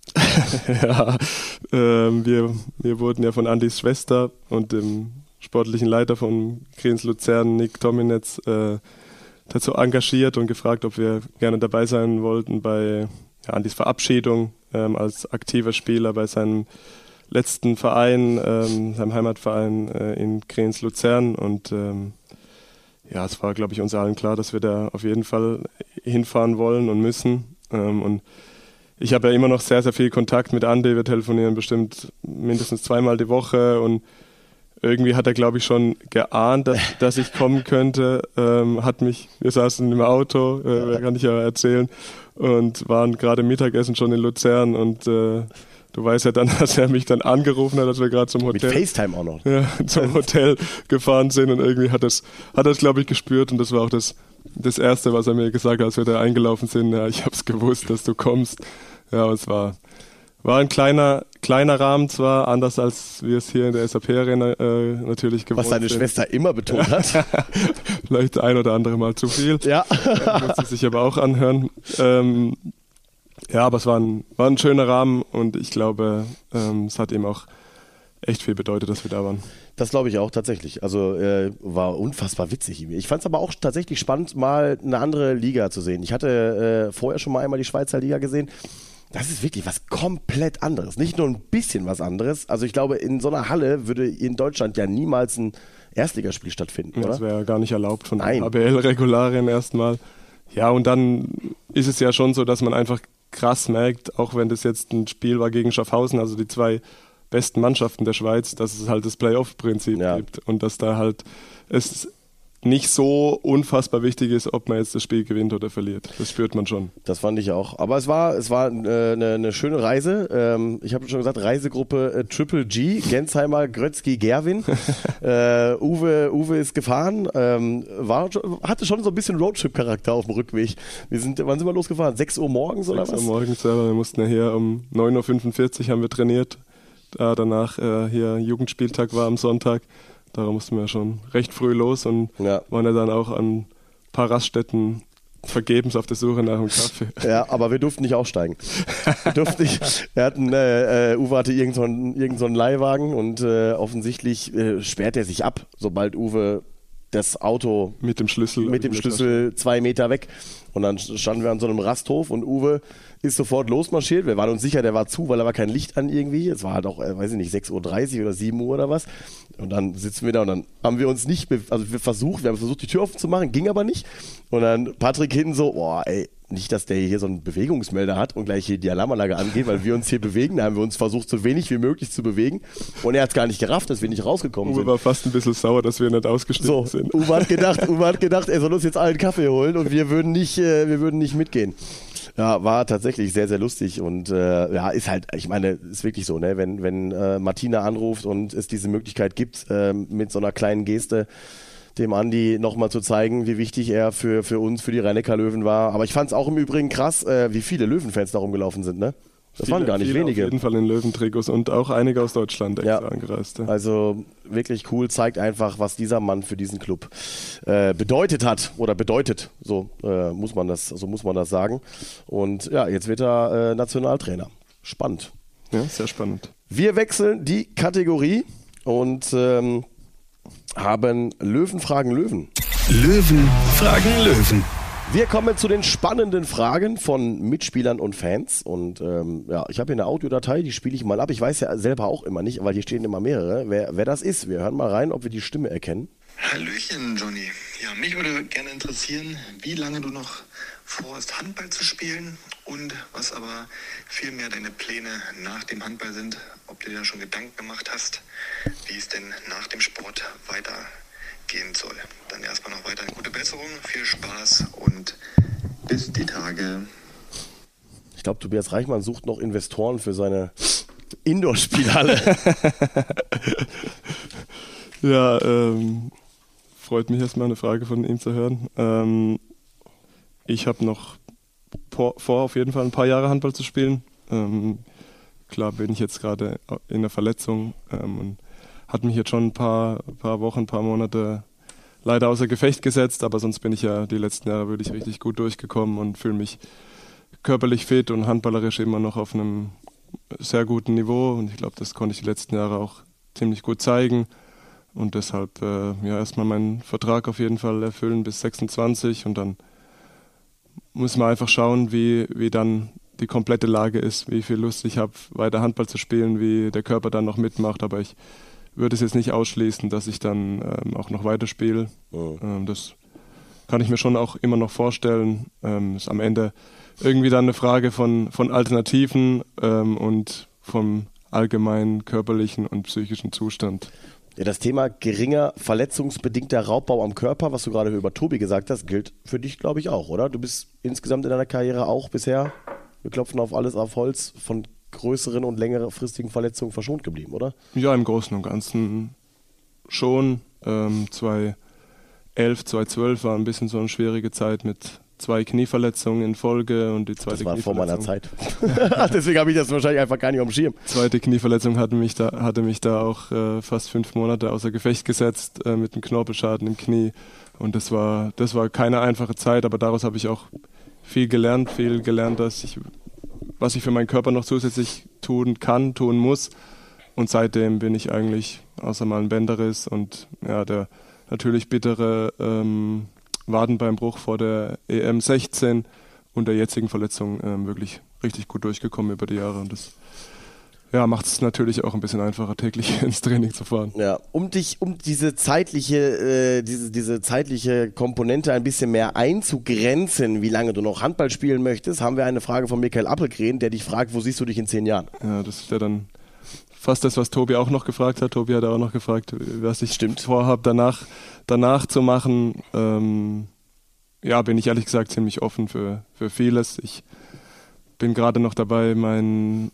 ja, ähm, wir, wir wurden ja von Andys Schwester und dem sportlichen Leiter von Kriens Luzern, Nick Tominetz, äh, dazu engagiert und gefragt, ob wir gerne dabei sein wollten bei ja, Andys Verabschiedung ähm, als aktiver Spieler bei seinem letzten Verein, ähm, seinem Heimatverein äh, in Kriens Luzern und ähm, ja, es war, glaube ich, uns allen klar, dass wir da auf jeden Fall hinfahren wollen und müssen ähm, und ich habe ja immer noch sehr, sehr viel Kontakt mit Andi, wir telefonieren bestimmt mindestens zweimal die Woche und irgendwie hat er, glaube ich, schon geahnt, dass, dass ich kommen könnte, ähm, hat mich, wir saßen im Auto, äh, kann ich ja erzählen, und waren gerade Mittagessen schon in Luzern und äh, du weißt ja dann, dass er mich dann angerufen hat, als wir gerade zum Hotel... Mit FaceTime auch noch. Ja, zum Hotel gefahren sind und irgendwie hat das, hat das, glaube ich, gespürt und das war auch das, das Erste, was er mir gesagt hat, als wir da eingelaufen sind. Ja, ich habe es gewusst, dass du kommst. Ja, und es war... War ein kleiner, kleiner Rahmen zwar, anders als wir es hier in der S A P-Arena äh, natürlich gewohnt sind. Was deine sind. Schwester immer betont hat. Vielleicht ein oder andere Mal zu viel. Ja. Musste sich aber auch anhören. Ähm, ja, aber es war ein, war ein schöner Rahmen und ich glaube, ähm, es hat ihm auch echt viel bedeutet, dass wir da waren. Das glaube ich auch tatsächlich. Also äh, war unfassbar witzig. Ich fand es aber auch tatsächlich spannend, mal eine andere Liga zu sehen. Ich hatte äh, vorher schon mal einmal die Schweizer Liga gesehen. Das ist wirklich was komplett anderes. Nicht nur ein bisschen was anderes. Also ich glaube, in so einer Halle würde in Deutschland ja niemals ein Erstligaspiel stattfinden, oder? Das wäre ja gar nicht erlaubt von den A B L-Regularien erstmal. Ja, und dann ist es ja schon so, dass man einfach krass merkt, auch wenn das jetzt ein Spiel war gegen Schaffhausen, also die zwei besten Mannschaften der Schweiz, dass es halt das Playoff-Prinzip ja. gibt und dass da halt es nicht so unfassbar wichtig ist, ob man jetzt das Spiel gewinnt oder verliert. Das spürt man schon. Das fand ich auch. Aber es war, es war äh, eine, eine schöne Reise. Ähm, ich habe schon gesagt, Reisegruppe äh, Triple G, Gensheimer, Grötzky, Gerwin. äh, Uwe, Uwe ist gefahren. Ähm, war, hatte schon so ein bisschen Roadtrip-Charakter auf dem Rückweg. Wir sind, wann sind wir losgefahren? sechs Uhr morgens oder was? sechs Uhr morgens, ja. Wir mussten ja hier um neun Uhr fünfundvierzig haben wir trainiert. Da danach äh, hier Jugendspieltag war am Sonntag. Darum mussten wir schon recht früh los und ja. waren ja dann auch an ein paar Raststätten vergebens auf der Suche nach einem Kaffee. Ja, aber wir durften nicht aussteigen. Wir durften nicht. Wir hatten, äh, Uwe hatte irgendeinen so irgend so Leihwagen und äh, offensichtlich äh, sperrt er sich ab, sobald Uwe das Auto mit dem Schlüssel mit dem Schlüssel zwei Meter weg. Und dann standen wir an so einem Rasthof und Uwe ist sofort losmarschiert. Wir waren uns sicher, der war zu, weil da war kein Licht an irgendwie. Es war halt auch, äh, weiß ich nicht, sechs Uhr dreißig oder sieben Uhr oder was. Und dann sitzen wir da und dann haben wir uns nicht, also wir versucht, wir haben versucht, die Tür offen zu machen, ging aber nicht. Und dann Patrick hinten so, boah, ey, nicht, dass der hier so einen Bewegungsmelder hat und gleich hier die Alarmanlage angeht, weil wir uns hier bewegen. Da haben wir uns versucht, so wenig wie möglich zu bewegen. Und er hat es gar nicht gerafft, dass wir nicht rausgekommen Uwe sind. Uwe war fast ein bisschen sauer, dass wir nicht ausgestiegen so, sind. Uwe hat gedacht, Uwe hat gedacht, er soll uns jetzt allen Kaffee holen und wir würden nicht, äh, wir würden nicht mitgehen. Ja, war tatsächlich sehr, sehr lustig und äh, ja, ist halt, ich meine, ist wirklich so, ne, wenn, wenn äh, Martina anruft und es diese Möglichkeit gibt, äh, mit so einer kleinen Geste dem Andi nochmal zu zeigen, wie wichtig er für, für uns, für die Rhein-Neckar-Löwen war. Aber ich fand es auch im Übrigen krass, äh, wie viele Löwenfans da rumgelaufen sind, ne? Das viele, waren gar nicht viele wenige. Auf jeden Fall in Löwentrikots und auch einige aus Deutschland extra ja. angereist. Ja. Also wirklich cool, zeigt einfach, was dieser Mann für diesen Club äh, bedeutet hat oder bedeutet, so äh, muss man das, so muss man das sagen. Und ja, jetzt wird er äh, Nationaltrainer. Spannend. Ja, sehr spannend. Wir wechseln die Kategorie und ähm, haben Löwen fragen Löwen. Löwen fragen Löwen. Wir kommen zu den spannenden Fragen von Mitspielern und Fans. Und ähm, ja, ich habe hier eine Audiodatei, die spiele ich mal ab. Ich weiß ja selber auch immer nicht, weil hier stehen immer mehrere, wer, wer das ist. Wir hören mal rein, ob wir die Stimme erkennen. Hallöchen, Johnny. Ja, mich würde gerne interessieren, wie lange du noch vorhast, Handball zu spielen und was aber vielmehr deine Pläne nach dem Handball sind. Ob du dir da schon Gedanken gemacht hast, wie es denn nach dem Sport weitergehen soll. Dann erstmal noch weiter gute Besserung, viel Spaß und bis die Tage. Ich glaube, Tobias Reichmann sucht noch Investoren für seine Indoor-Spielhalle. Ja, ähm, freut mich erstmal eine Frage von ihm zu hören. Ähm, ich habe noch vor, vor, auf jeden Fall ein paar Jahre Handball zu spielen. Ähm, klar bin ich jetzt gerade in der Verletzung ähm, und hat mich jetzt schon ein paar, paar Wochen, ein paar Monate leider außer Gefecht gesetzt, aber sonst bin ich ja die letzten Jahre wirklich richtig gut durchgekommen und fühle mich körperlich fit und handballerisch immer noch auf einem sehr guten Niveau und ich glaube, das konnte ich die letzten Jahre auch ziemlich gut zeigen und deshalb äh, ja erstmal meinen Vertrag auf jeden Fall erfüllen bis sechsundzwanzig und dann muss man einfach schauen, wie, wie dann die komplette Lage ist, wie viel Lust ich habe, weiter Handball zu spielen, wie der Körper dann noch mitmacht, aber ich würde es jetzt nicht ausschließen, dass ich dann ähm, auch noch weiterspiele. Oh. Ähm, das kann ich mir schon auch immer noch vorstellen. Ähm, ist am Ende irgendwie dann eine Frage von, von Alternativen ähm, und vom allgemeinen körperlichen und psychischen Zustand. Ja, das Thema geringer verletzungsbedingter Raubbau am Körper, was du gerade über Tobi gesagt hast, gilt für dich, glaube ich, auch, oder? Du bist insgesamt in deiner Karriere auch bisher, wir klopfen auf alles auf Holz, von größeren und längerfristigen Verletzungen verschont geblieben, oder? Ja, im Großen und Ganzen schon. Ähm, zwanzig elf, zwanzig zwölf war ein bisschen so eine schwierige Zeit mit zwei Knieverletzungen in Folge und die zweite Das war vor meiner Knieverletzung. Zeit. Deswegen habe ich das wahrscheinlich einfach gar nicht auf dem Schirm. Zweite Knieverletzung hatte mich da, hatte mich da auch äh, fast fünf Monate außer Gefecht gesetzt äh, mit einem Knorpelschaden im Knie und das war, das war keine einfache Zeit, aber daraus habe ich auch viel gelernt, viel gelernt, dass ich was ich für meinen Körper noch zusätzlich tun kann, tun muss. Und seitdem bin ich eigentlich, außer mal ein Bänderriss und ja, der natürlich bittere ähm, Wadenbeinbruch vor der E M sechzehn und der jetzigen Verletzung ähm, wirklich richtig gut durchgekommen über die Jahre. Und das ja, macht es natürlich auch ein bisschen einfacher, täglich ins Training zu fahren. Ja, um dich, um diese zeitliche, äh, diese, diese zeitliche Komponente ein bisschen mehr einzugrenzen, wie lange du noch Handball spielen möchtest, haben wir eine Frage von Michael Appelgren, der dich fragt, wo siehst du dich in zehn Jahren? Ja, das ist ja dann fast das, was Tobi auch noch gefragt hat. Tobi hat auch noch gefragt, was ich Stimmt. vorhabe, danach, danach zu machen. Ähm, ja, bin ich ehrlich gesagt ziemlich offen für, für vieles. Ich bin gerade noch dabei, mein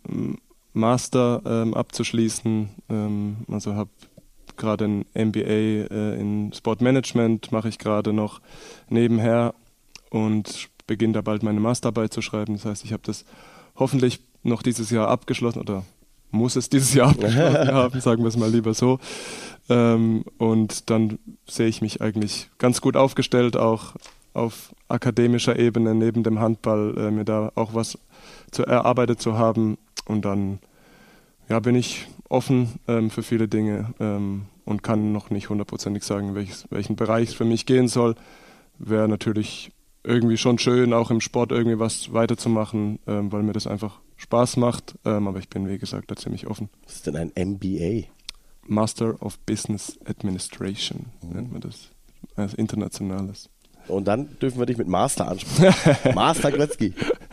Master ähm, abzuschließen. Ähm, also habe gerade ein M B A äh, in Sportmanagement, mache ich gerade noch nebenher und beginne da bald meine Masterarbeit zu schreiben. Das heißt, ich habe das hoffentlich noch dieses Jahr abgeschlossen oder muss es dieses Jahr abgeschlossen haben, sagen wir es mal lieber so. Ähm, und dann sehe ich mich eigentlich ganz gut aufgestellt, auch auf akademischer Ebene neben dem Handball, äh, mir da auch was zu erarbeitet zu haben. Und dann ja, bin ich offen ähm, für viele Dinge ähm, und kann noch nicht hundertprozentig sagen, welches, welchen Bereich es für mich gehen soll. Wäre natürlich irgendwie schon schön, auch im Sport irgendwie was weiterzumachen, ähm, weil mir das einfach Spaß macht. Ähm, aber ich bin, wie gesagt, da ziemlich offen. Was ist denn ein M B A? Master of Business Administration mhm. nennt man das. Als internationales. Und dann dürfen wir dich mit Master ansprechen. Master Gretzky.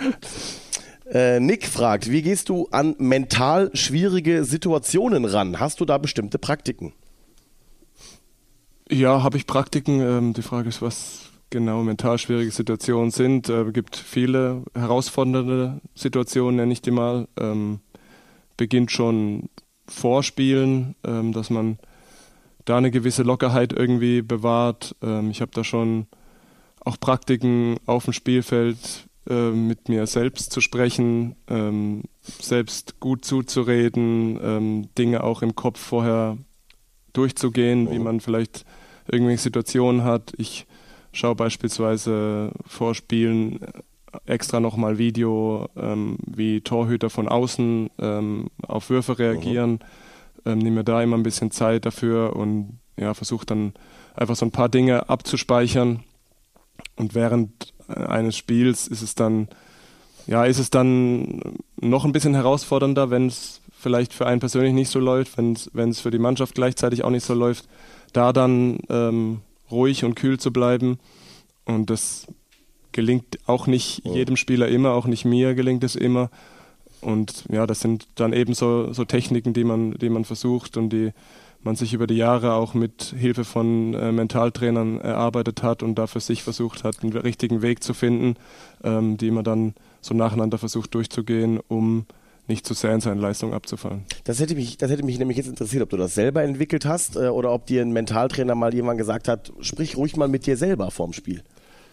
Äh, Nick fragt, wie gehst du an mental schwierige Situationen ran? Hast du da bestimmte Praktiken? Ja, habe ich Praktiken. Ähm, die Frage ist, was genau mental schwierige Situationen sind. Es äh, gibt viele herausfordernde Situationen, nenne ich die mal. Ähm, beginnt schon vor Spielen, ähm, dass man da eine gewisse Lockerheit irgendwie bewahrt. Ähm, ich habe da schon auch Praktiken auf dem Spielfeld, äh, mit mir selbst zu sprechen, ähm, selbst gut zuzureden, ähm, Dinge auch im Kopf vorher durchzugehen, oh. wie man vielleicht irgendwelche Situationen hat. Ich schaue beispielsweise vor Spielen extra nochmal Video, ähm, wie Torhüter von außen ähm, auf Würfe reagieren. Oh. Ähm, nehme mir da immer ein bisschen Zeit dafür und ja, versuche dann einfach so ein paar Dinge abzuspeichern. Und während eines Spiels ist es dann, ja, ist es dann noch ein bisschen herausfordernder, wenn es vielleicht für einen persönlich nicht so läuft, wenn es für die Mannschaft gleichzeitig auch nicht so läuft, da dann ähm, ruhig und kühl zu bleiben. Und das gelingt auch nicht ja. jedem Spieler immer, auch nicht mir gelingt es immer. Und ja, das sind dann eben so, so Techniken, die man, die man versucht und die man sich über die Jahre auch mit Hilfe von äh, Mentaltrainern erarbeitet hat und da für sich versucht hat, einen richtigen Weg zu finden, ähm, die man dann so nacheinander versucht durchzugehen, um nicht zu sehr in seine Leistung abzufallen. Das hätte mich, das hätte mich nämlich jetzt interessiert, ob du das selber entwickelt hast äh, oder ob dir ein Mentaltrainer mal jemand gesagt hat, sprich ruhig mal mit dir selber vorm Spiel.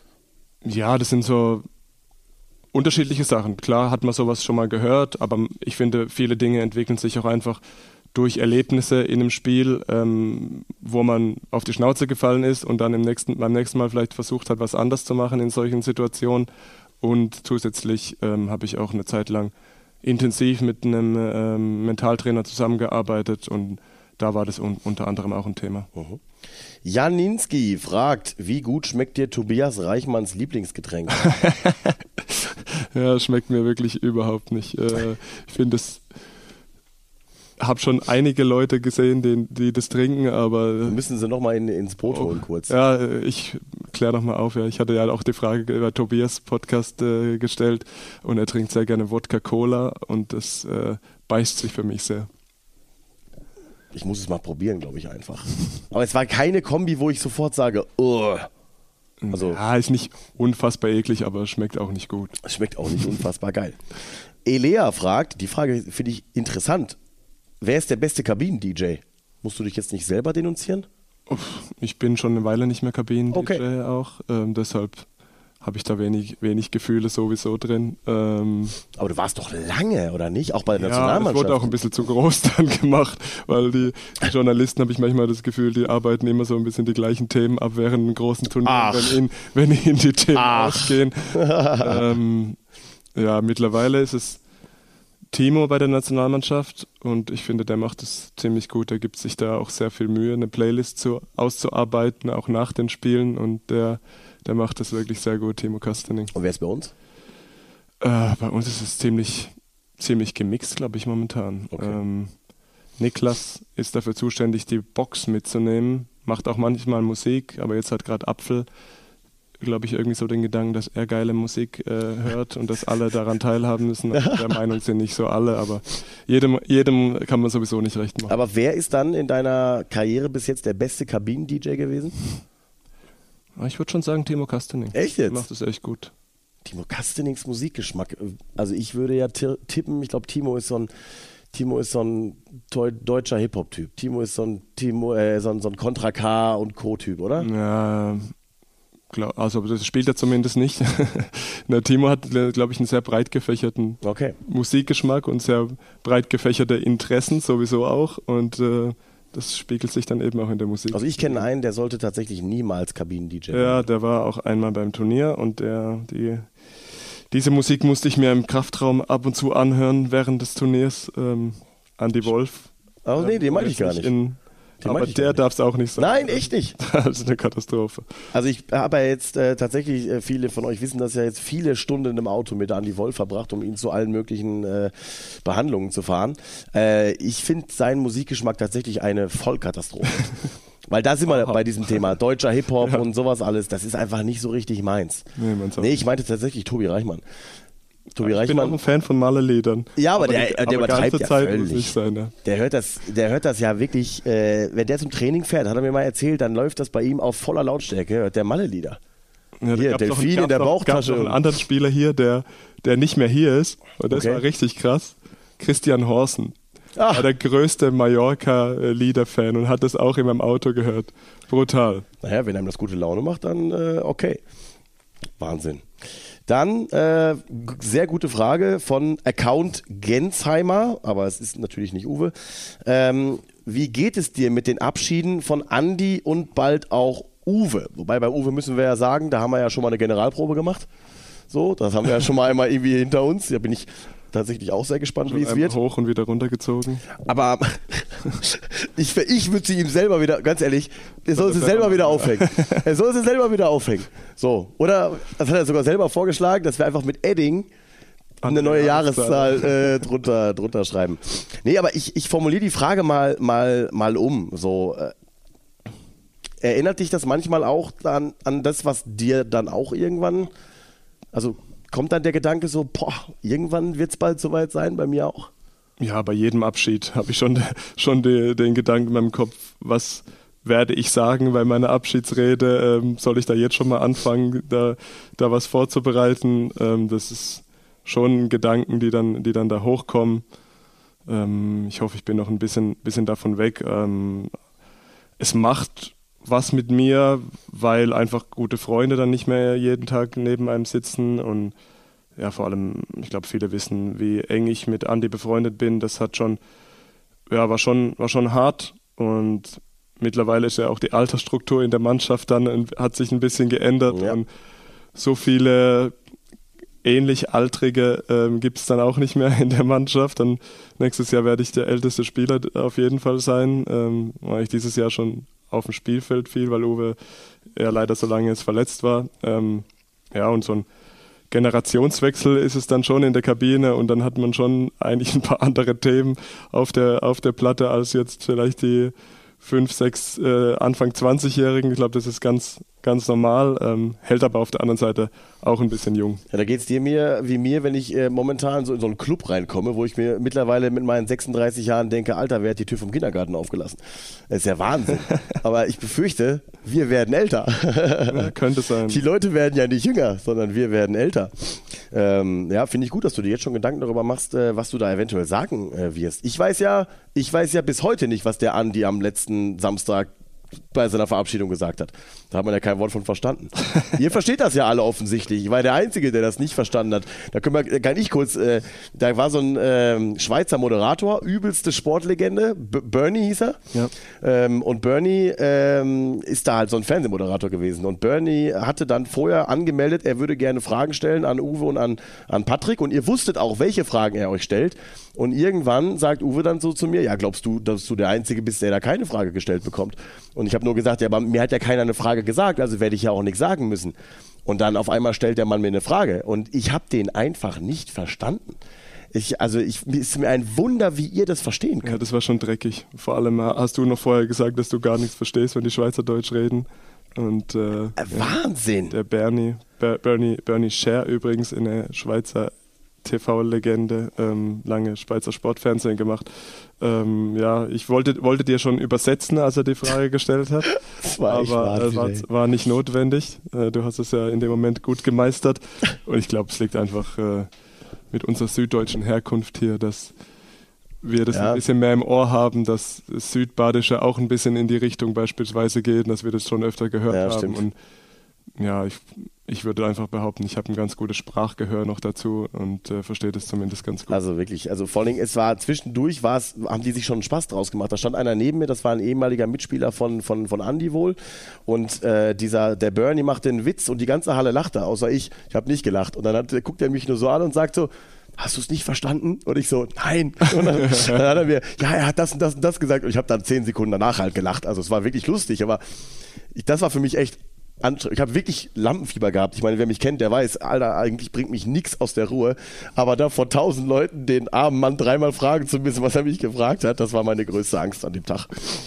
Ja, das sind so unterschiedliche Sachen. Klar hat man sowas schon mal gehört, aber ich finde, viele Dinge entwickeln sich auch einfach durch Erlebnisse in einem Spiel, ähm, wo man auf die Schnauze gefallen ist und dann im nächsten, beim nächsten Mal vielleicht versucht hat, was anders zu machen in solchen Situationen. Und zusätzlich ähm, habe ich auch eine Zeit lang intensiv mit einem ähm, Mentaltrainer zusammengearbeitet und da war das un- unter anderem auch ein Thema. Mhm. Janinski fragt, wie gut schmeckt dir Tobias Reichmanns Lieblingsgetränk? Ja, schmeckt mir wirklich überhaupt nicht. Äh, ich finde es habe schon einige Leute gesehen, die, die das trinken, aber... Wir müssen sie nochmal in, ins Boot holen, kurz. Ja, ich kläre nochmal auf. Ja. Ich hatte ja auch die Frage über Tobias Podcast äh, gestellt und er trinkt sehr gerne Wodka-Cola und das äh, beißt sich für mich sehr. Ich muss es mal probieren, glaube ich einfach. Aber es war keine Kombi, wo ich sofort sage, oh. Also, ja, ist nicht unfassbar eklig, aber schmeckt auch nicht gut. Es schmeckt auch nicht unfassbar geil. Elea fragt, die Frage finde ich interessant. Wer ist der beste Kabinen-D J? Musst du dich jetzt nicht selber denunzieren? Ich bin schon eine Weile nicht mehr Kabinen-D J okay. auch, ähm, deshalb habe ich da wenig, wenig Gefühle sowieso drin. Ähm, Aber du warst doch lange, oder nicht? Auch bei der ja, Nationalmannschaft. Das wurde auch ein bisschen zu groß dann gemacht, weil die, die Journalisten, habe ich manchmal das Gefühl, die arbeiten immer so ein bisschen die gleichen Themen ab während einem großen Turnier, wenn ihnen, wenn ihnen die Themen Ach. ausgehen. ähm, ja, mittlerweile ist es Timo bei der Nationalmannschaft und ich finde, der macht es ziemlich gut. Der gibt sich da auch sehr viel Mühe, eine Playlist zu, auszuarbeiten, auch nach den Spielen und der, der macht das wirklich sehr gut, Timo Kastening. Und wer ist bei uns? Äh, bei uns ist es ziemlich, ziemlich gemixt, glaube ich, momentan. Okay. Ähm, Niklas ist dafür zuständig, die Box mitzunehmen, macht auch manchmal Musik, aber jetzt hat gerade Apfel, glaube ich, irgendwie so den Gedanken, dass er geile Musik äh, hört und dass alle daran teilhaben müssen. Also der Meinung sind nicht so alle, aber jedem, jedem kann man sowieso nicht recht machen. Aber wer ist dann in deiner Karriere bis jetzt der beste Kabinen-D J gewesen? Ich würde schon sagen Timo Kastening. Echt jetzt? Der macht das echt gut. Timo Kastenings Musikgeschmack. Also ich würde ja t- tippen, ich glaube Timo ist so ein Timo ist so ein deutscher Hip-Hop-Typ. Timo ist so ein Timo, äh, so ein, so ein Contra K und Co-Typ, oder? Ja, also das spielt er zumindest nicht. Na, Timo hat, glaube ich, einen sehr breit gefächerten okay. Musikgeschmack und sehr breit gefächerte Interessen sowieso auch und äh, das spiegelt sich dann eben auch in der Musik. Also ich kenne einen, der sollte tatsächlich niemals Kabinen-D J werden. Ja, der war auch einmal beim Turnier und der, die, diese Musik musste ich mir im Kraftraum ab und zu anhören während des Turniers. Ähm, Andy Wolf. Oh nee, den meine ich gar nicht. In, aber der darf es auch nicht sein. Nein, echt nicht. Das ist eine Katastrophe. Also ich habe ja jetzt äh, tatsächlich, äh, viele von euch wissen das ja jetzt, viele Stunden im Auto mit Andy Wolf verbracht, um ihn zu allen möglichen äh, Behandlungen zu fahren. Äh, ich finde seinen Musikgeschmack tatsächlich eine Vollkatastrophe. Weil da sind wir Aha. bei diesem Thema, deutscher Hip-Hop ja. und sowas alles, das ist einfach nicht so richtig meins. Nee, nee ich meinte tatsächlich Tobi Reichmann. Tobi ich Reichmann. bin auch ein Fan von Malle-Liedern. Ja, aber, aber der, der, der übertreibt ja Zeit völlig. Nicht sein, ne? Der hört das, der hört das ja wirklich, äh, wenn der zum Training fährt, hat er mir mal erzählt, dann läuft das bei ihm auf voller Lautstärke, hört der Malle-Lieder. Ja, hier, Delfin in der Bauchtasche. Es gab noch einen anderen Spieler hier, der, der nicht mehr hier ist. Und das Okay. war richtig krass. Christian Horsen. Ach. War der größte Mallorca-Lieder-Fan und hat das auch in meinem Auto gehört. Brutal. Naja, wenn einem das gute Laune macht, dann äh, okay. Wahnsinn. Dann, äh, g- sehr gute Frage von Account Gensheimer, aber es ist natürlich nicht Uwe. Ähm, wie geht es dir mit den Abschieden von Andi und bald auch Uwe? Wobei bei Uwe müssen wir ja sagen, da haben wir ja schon mal eine Generalprobe gemacht. So, das haben wir ja schon mal einmal irgendwie hinter uns. Da bin ich tatsächlich auch sehr gespannt, wie es Einmal wird. hoch und wieder runtergezogen. Aber ich, ich würde sie ihm selber wieder, ganz ehrlich, er soll sie selber wieder aufhängen. Er soll sie selber wieder aufhängen. So. Oder, das hat er sogar selber vorgeschlagen, dass wir einfach mit Edding eine neue Jahreszahl äh, drunter, drunter schreiben. Nee, aber ich, ich formuliere die Frage mal, mal, mal um. So, äh, erinnert dich das manchmal auch an, an das, was dir dann auch irgendwann, also kommt dann der Gedanke so, boah, irgendwann wird es bald soweit sein, bei mir auch? Ja, bei jedem Abschied habe ich schon, schon die, den Gedanken in meinem Kopf, was werde ich sagen bei meiner Abschiedsrede? Ähm, soll ich da jetzt schon mal anfangen, da, da was vorzubereiten? Ähm, das ist schon Gedanken, die dann, die dann da hochkommen. Ähm, ich hoffe, ich bin noch ein bisschen, bisschen davon weg. Ähm, es macht was mit mir, weil einfach gute Freunde dann nicht mehr jeden Tag neben einem sitzen und ja, vor allem, ich glaube, viele wissen, wie eng ich mit Andi befreundet bin. Das hat schon, ja, war schon, war schon hart und mittlerweile ist ja auch die Altersstruktur in der Mannschaft dann, hat sich ein bisschen geändert Ja. und so viele ähnlich Altrige ähm, gibt es dann auch nicht mehr in der Mannschaft. Dann nächstes Jahr werde ich der älteste Spieler auf jeden Fall sein, ähm, weil ich dieses Jahr schon auf dem Spielfeld fiel, weil Uwe ja leider so lange jetzt verletzt war. Ähm, ja, und so ein Generationswechsel ist es dann schon in der Kabine und dann hat man schon eigentlich ein paar andere Themen auf der, auf der Platte als jetzt vielleicht die fünf, sechs, äh, Anfang zwanzigjährigen. Ich glaube, das ist ganz, ganz normal, ähm, hält aber auf der anderen Seite auch ein bisschen jung. Ja, da geht es dir mir wie mir, wenn ich äh, momentan so in so einen Club reinkomme, wo ich mir mittlerweile mit meinen sechsunddreißig Jahren denke, Alter, wer hat die Tür vom Kindergarten aufgelassen? Das ist ja Wahnsinn. Aber ich befürchte, wir werden älter. Ja, könnte sein. Die Leute werden ja nicht jünger, sondern wir werden älter. Ähm, ja, finde ich gut, dass du dir jetzt schon Gedanken darüber machst, äh, was du da eventuell sagen äh, wirst. Ich weiß ja, ich weiß ja bis heute nicht, was der Andi am letzten Samstag bei seiner Verabschiedung gesagt hat. Da hat man ja kein Wort von verstanden. Ihr versteht das ja alle offensichtlich. Ich war der Einzige, der das nicht verstanden hat. Da können wir, kann ich kurz, äh, da war so ein ähm, Schweizer Moderator, übelste Sportlegende, B- Bernie hieß er. Ja. Ähm, und Bernie ähm, ist da halt so ein Fernsehmoderator gewesen. Und Bernie hatte dann vorher angemeldet, er würde gerne Fragen stellen an Uwe und an, an Patrick. Und ihr wusstet auch, welche Fragen er euch stellt. Und irgendwann sagt Uwe dann so zu mir, ja, glaubst du, dass du der Einzige bist, der da keine Frage gestellt bekommt? Und ich habe nur gesagt, ja, aber mir hat ja keiner eine Frage gesagt, also werde ich ja auch nichts sagen müssen. Und dann auf einmal stellt der Mann mir eine Frage. Und ich habe den einfach nicht verstanden. Ich, also ich, es ist mir ein Wunder, wie ihr das verstehen könnt. Ja, das war schon dreckig. Vor allem hast du noch vorher gesagt, dass du gar nichts verstehst, wenn die Schweizer Deutsch reden. Und äh, Äh, Wahnsinn! der Bernie, Ber, Bernie, Bernie Scher übrigens, eine Schweizer T V-Legende, ähm, lange Schweizer Sportfernsehen gemacht. Ähm, ja, ich wollte, wollte dir schon übersetzen, als er die Frage gestellt hat, Das war echt aber äh, Wahnsinn, war, war nicht notwendig. Äh, du hast es ja in dem Moment gut gemeistert und ich glaube, es liegt einfach äh, mit unserer süddeutschen Herkunft hier, dass wir das Ja. ein bisschen mehr im Ohr haben, dass das Südbadische auch ein bisschen in die Richtung beispielsweise geht und dass wir das schon öfter gehört Ja, haben. stimmt. Und ja, ich, ich würde einfach behaupten, ich habe ein ganz gutes Sprachgehör noch dazu und äh, verstehe das zumindest ganz gut. Also wirklich, also vor allen Dingen, es war zwischendurch, war es, haben die sich schon einen Spaß draus gemacht. Da stand einer neben mir, das war ein ehemaliger Mitspieler von, von, von Andi wohl. Und äh, dieser, der Bernie macht den Witz und die ganze Halle lachte, außer ich. Ich habe nicht gelacht. Und dann hat, guckt er mich nur so an und sagt so, hast du es nicht verstanden? Und ich so, nein. Und dann, dann hat er mir, ja, er hat das und das und das gesagt. Und ich habe dann zehn Sekunden danach halt gelacht. Also es war wirklich lustig, aber ich, das war für mich echt anstrengend. Ich habe wirklich Lampenfieber gehabt. Ich meine, wer mich kennt, der weiß, Alter, eigentlich bringt mich nichts aus der Ruhe. Aber da vor tausend Leuten den armen Mann dreimal fragen zu müssen, was er mich gefragt hat, das war meine größte Angst an dem Tag.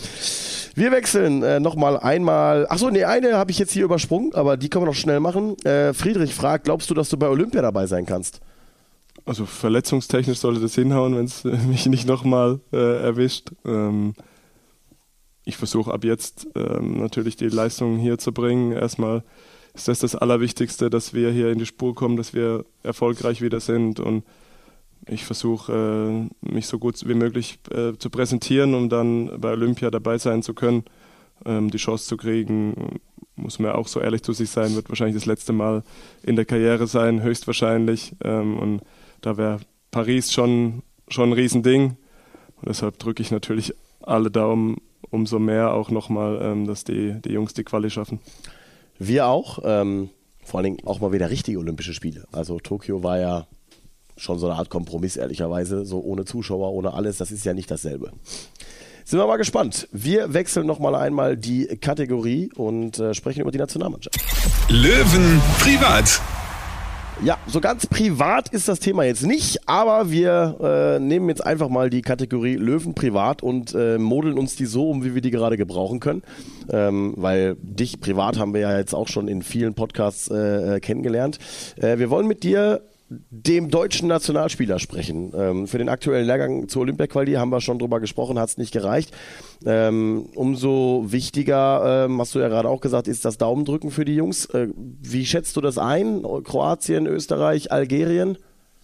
Wir wechseln äh, nochmal einmal. Achso, nee, eine habe ich jetzt hier übersprungen, aber die können wir noch schnell machen. Äh, Friedrich fragt, glaubst du, dass du bei Olympia dabei sein kannst? Also verletzungstechnisch sollte das hinhauen, wenn es mich nicht nochmal äh, erwischt. Ähm, ich versuche ab jetzt ähm, natürlich die Leistungen hier zu bringen. Erstmal ist das das Allerwichtigste, dass wir hier in die Spur kommen, dass wir erfolgreich wieder sind. Und ich versuche, äh, mich so gut wie möglich äh, zu präsentieren, um dann bei Olympia dabei sein zu können, ähm, die Chance zu kriegen. Muss man auch so ehrlich zu sich sein, wird wahrscheinlich das letzte Mal in der Karriere sein, höchstwahrscheinlich. Ähm, und da wäre Paris schon, schon ein Riesending. Und deshalb drücke ich natürlich alle Daumen, umso mehr auch nochmal, ähm, dass die, die Jungs die Quali schaffen. Wir auch. Ähm, vor allen Dingen auch mal wieder richtige Olympische Spiele. Also Tokio war ja schon so eine Art Kompromiss, ehrlicherweise. So ohne Zuschauer, ohne alles. Das ist ja nicht dasselbe. Sind wir mal gespannt. Wir wechseln nochmal einmal die Kategorie und äh, sprechen über die Nationalmannschaft. Löwen privat. Ja, so ganz privat ist das Thema jetzt nicht, aber wir äh, nehmen jetzt einfach mal die Kategorie Löwen privat und äh, modeln uns die so um, wie wir die gerade gebrauchen können. Ähm, weil dich privat haben wir ja jetzt auch schon in vielen Podcasts äh, kennengelernt. Äh, wir wollen mit dir dem deutschen Nationalspieler sprechen. Ähm, für den aktuellen Lehrgang zur Olympia-Quali haben wir schon drüber gesprochen, hat es nicht gereicht. Ähm, umso wichtiger, ähm, hast du ja gerade auch gesagt, ist das Daumendrücken für die Jungs. Äh, wie schätzt du das ein? Kroatien, Österreich, Algerien?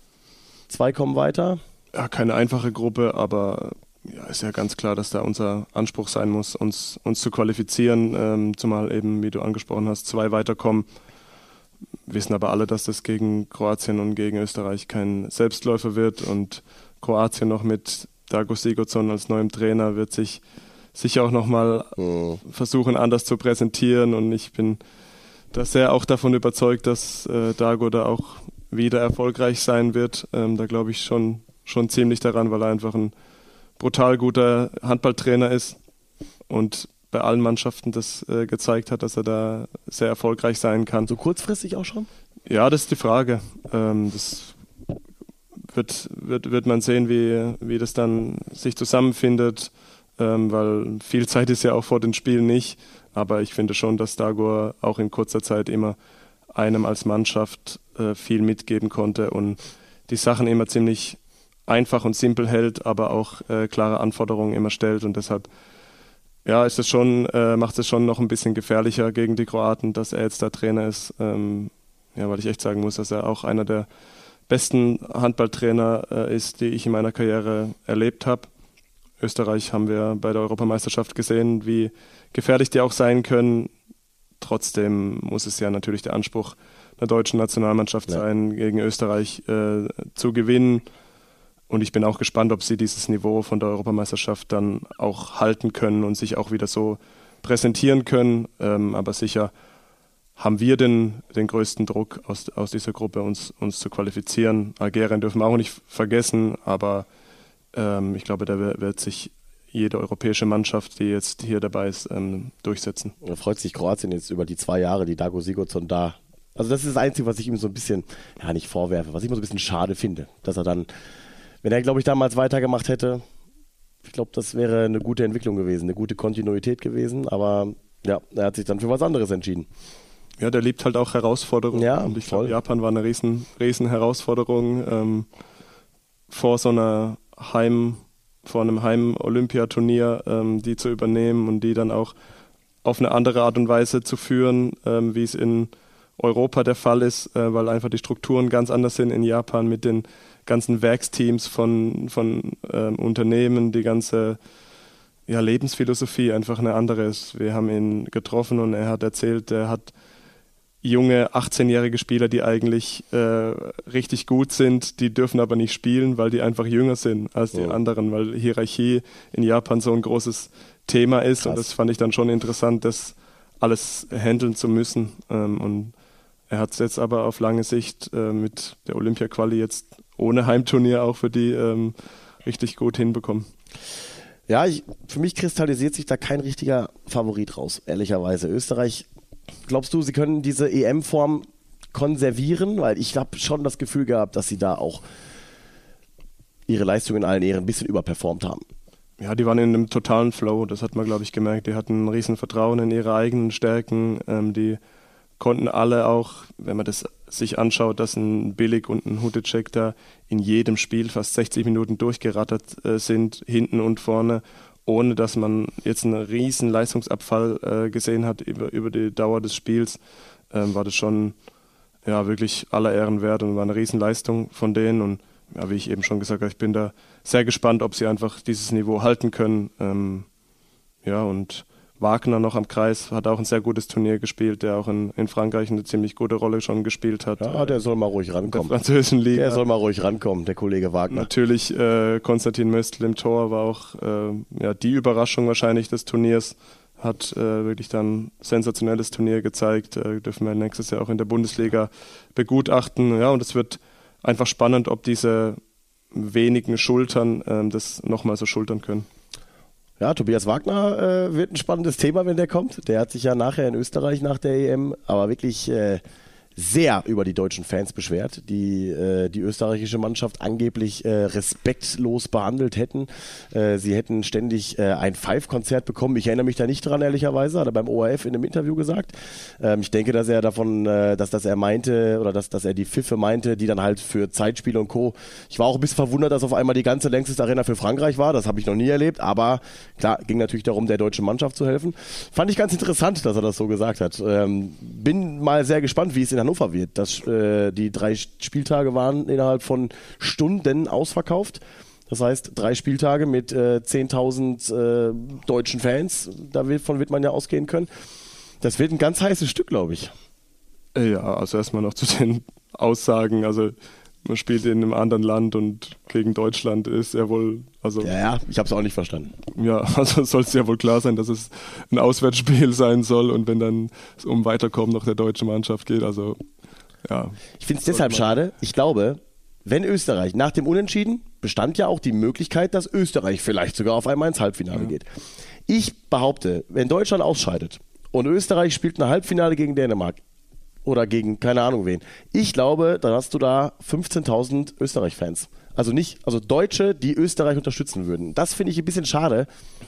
Zwei kommen weiter? Ja, keine einfache Gruppe, aber ja, ist ja ganz klar, dass da unser Anspruch sein muss, uns, uns zu qualifizieren, ähm, zumal eben, wie du angesprochen hast, zwei weiterkommen. Wissen aber alle, dass das gegen Kroatien und gegen Österreich kein Selbstläufer wird, und Kroatien noch mit Dago Sigurdsson als neuem Trainer wird sich sicher auch nochmal mhm. versuchen, anders zu präsentieren, und ich bin da sehr auch davon überzeugt, dass äh, Dago da auch wieder erfolgreich sein wird. Ähm, da glaube ich schon, schon ziemlich daran, weil er einfach ein brutal guter Handballtrainer ist und bei allen Mannschaften das äh, gezeigt hat, dass er da sehr erfolgreich sein kann. So kurzfristig auch schon? Ja, das ist die Frage. Ähm, das wird, wird, wird man sehen, wie, wie das dann sich zusammenfindet, ähm, weil viel Zeit ist ja auch vor den Spielen nicht. Aber ich finde schon, dass Dago auch in kurzer Zeit immer einem als Mannschaft äh, viel mitgeben konnte und die Sachen immer ziemlich einfach und simpel hält, aber auch äh, klare Anforderungen immer stellt, und deshalb ja, ist es schon, äh, macht es schon noch ein bisschen gefährlicher gegen die Kroaten, dass er jetzt der Trainer ist. Ähm, ja, weil ich echt sagen muss, dass er auch einer der besten Handballtrainer äh, ist, die ich in meiner Karriere erlebt habe. Österreich haben wir bei der Europameisterschaft gesehen, wie gefährlich die auch sein können. Trotzdem muss es ja natürlich der Anspruch der deutschen Nationalmannschaft ja. sein, gegen Österreich äh, zu gewinnen. Und ich bin auch gespannt, ob sie dieses Niveau von der Europameisterschaft dann auch halten können und sich auch wieder so präsentieren können. Ähm, aber sicher haben wir den, den größten Druck aus, aus dieser Gruppe, uns, uns zu qualifizieren. Algerien dürfen wir auch nicht vergessen, aber ähm, ich glaube, da wird sich jede europäische Mannschaft, die jetzt hier dabei ist, ähm, durchsetzen. Da freut sich Kroatien jetzt über die zwei Jahre, die Dago Sigurdsson da. Also das ist das Einzige, was ich ihm so ein bisschen, ja nicht vorwerfe, was ich immer so ein bisschen schade finde, dass er dann, wenn er, glaube ich, damals weitergemacht hätte, ich glaube, das wäre eine gute Entwicklung gewesen, eine gute Kontinuität gewesen, aber ja, er hat sich dann für was anderes entschieden. Ja, der liebt halt auch Herausforderungen. Ja, und ich glaube, Japan war eine riesen, riesen Herausforderung ähm, vor so einer Heim, vor einem Heim-Olympiaturnier, ähm, die zu übernehmen und die dann auch auf eine andere Art und Weise zu führen, ähm, wie es in Europa der Fall ist, äh, weil einfach die Strukturen ganz anders sind in Japan mit den ganzen Werksteams von, von ähm, Unternehmen, die ganze ja, Lebensphilosophie einfach eine andere ist. Wir haben ihn getroffen und er hat erzählt, er hat junge achtzehnjährige Spieler, die eigentlich äh, richtig gut sind, die dürfen aber nicht spielen, weil die einfach jünger sind als die ja. anderen, weil Hierarchie in Japan so ein großes Thema ist. Krass. Und das fand ich dann schon interessant, das alles handeln zu müssen. Ähm, und er hat es jetzt aber auf lange Sicht äh, mit der Olympia-Quali jetzt ohne Heimturnier auch für die ähm, richtig gut hinbekommen. Ja, ich, für mich kristallisiert sich da kein richtiger Favorit raus, ehrlicherweise. Österreich, glaubst du, sie können diese E M-Form konservieren? Weil ich habe schon das Gefühl gehabt, dass sie da auch ihre Leistung in allen Ehren ein bisschen überperformt haben. Ja, die waren in einem totalen Flow, das hat man, glaube ich, gemerkt. Die hatten ein riesen Vertrauen in ihre eigenen Stärken. Ähm, die konnten alle auch, wenn man das sich anschaut, dass ein Bilic und ein Hudicek da in jedem Spiel fast sechzig Minuten durchgerattert äh, sind, hinten und vorne, ohne dass man jetzt einen riesen Leistungsabfall äh, gesehen hat über, über die Dauer des Spiels. ähm, war das schon ja, wirklich aller Ehren wert und war eine Riesenleistung von denen. Und ja, wie ich eben schon gesagt habe, ich bin da sehr gespannt, ob sie einfach dieses Niveau halten können. Ähm, ja, und Wagner noch am Kreis hat auch ein sehr gutes Turnier gespielt, der auch in, in Frankreich eine ziemlich gute Rolle schon gespielt hat. Ja, der soll mal ruhig rankommen. Der französischen Liga. Der soll mal ruhig rankommen, der Kollege Wagner. Natürlich, äh, Konstantin Möstl im Tor war auch äh, ja, die Überraschung wahrscheinlich des Turniers. Hat äh, wirklich dann sensationelles Turnier gezeigt. Äh, dürfen wir nächstes Jahr auch in der Bundesliga begutachten. Ja, und es wird einfach spannend, ob diese wenigen Schultern äh, das nochmal so schultern können. Ja, Tobias Wagner äh, wird ein spannendes Thema, wenn der kommt. Der hat sich ja nachher in Österreich nach der E M aber wirklich äh, sehr über die deutschen Fans beschwert, die äh, die österreichische Mannschaft angeblich äh, respektlos behandelt hätten. Äh, sie hätten ständig äh, ein Five-Konzert bekommen. Ich erinnere mich da nicht dran, ehrlicherweise, hat er beim O R F in einem Interview gesagt. Ähm, ich denke, dass er davon, äh, dass, dass er meinte, oder dass, dass er die Pfiffe meinte, die dann halt für Zeitspiele und Co. Ich war auch ein bisschen verwundert, dass auf einmal die ganze längste Arena für Frankreich war. Das habe ich noch nie erlebt, aber klar, ging natürlich darum, der deutschen Mannschaft zu helfen. Fand ich ganz interessant, dass er das so gesagt hat. Ähm, bin mal sehr gespannt, wie es in Hannover wird. Das, äh, die drei Spieltage waren innerhalb von Stunden ausverkauft. Das heißt, drei Spieltage mit äh, zehntausend äh, deutschen Fans. Davon wird man ja ausgehen können. Das wird ein ganz heißes Stück, glaube ich. Ja, also erstmal noch zu den Aussagen. Also man spielt in einem anderen Land und gegen Deutschland ist ja wohl... Also, ja, ja, ich habe es auch nicht verstanden. Ja, also soll es ja wohl klar sein, dass es ein Auswärtsspiel sein soll und wenn dann es um Weiterkommen noch der deutschen Mannschaft geht, also ja. Ich finde es deshalb schade. Ich glaube, wenn Österreich nach dem Unentschieden bestand ja auch die Möglichkeit, dass Österreich vielleicht sogar auf einmal ins Halbfinale ja. geht. Ich behaupte, wenn Deutschland ausscheidet und Österreich spielt ein Halbfinale gegen Dänemark oder gegen keine Ahnung wen, ich glaube, dann hast du da fünfzehntausend Österreich-Fans. Also nicht, also Deutsche, die Österreich unterstützen würden. Das finde ich ein bisschen schade,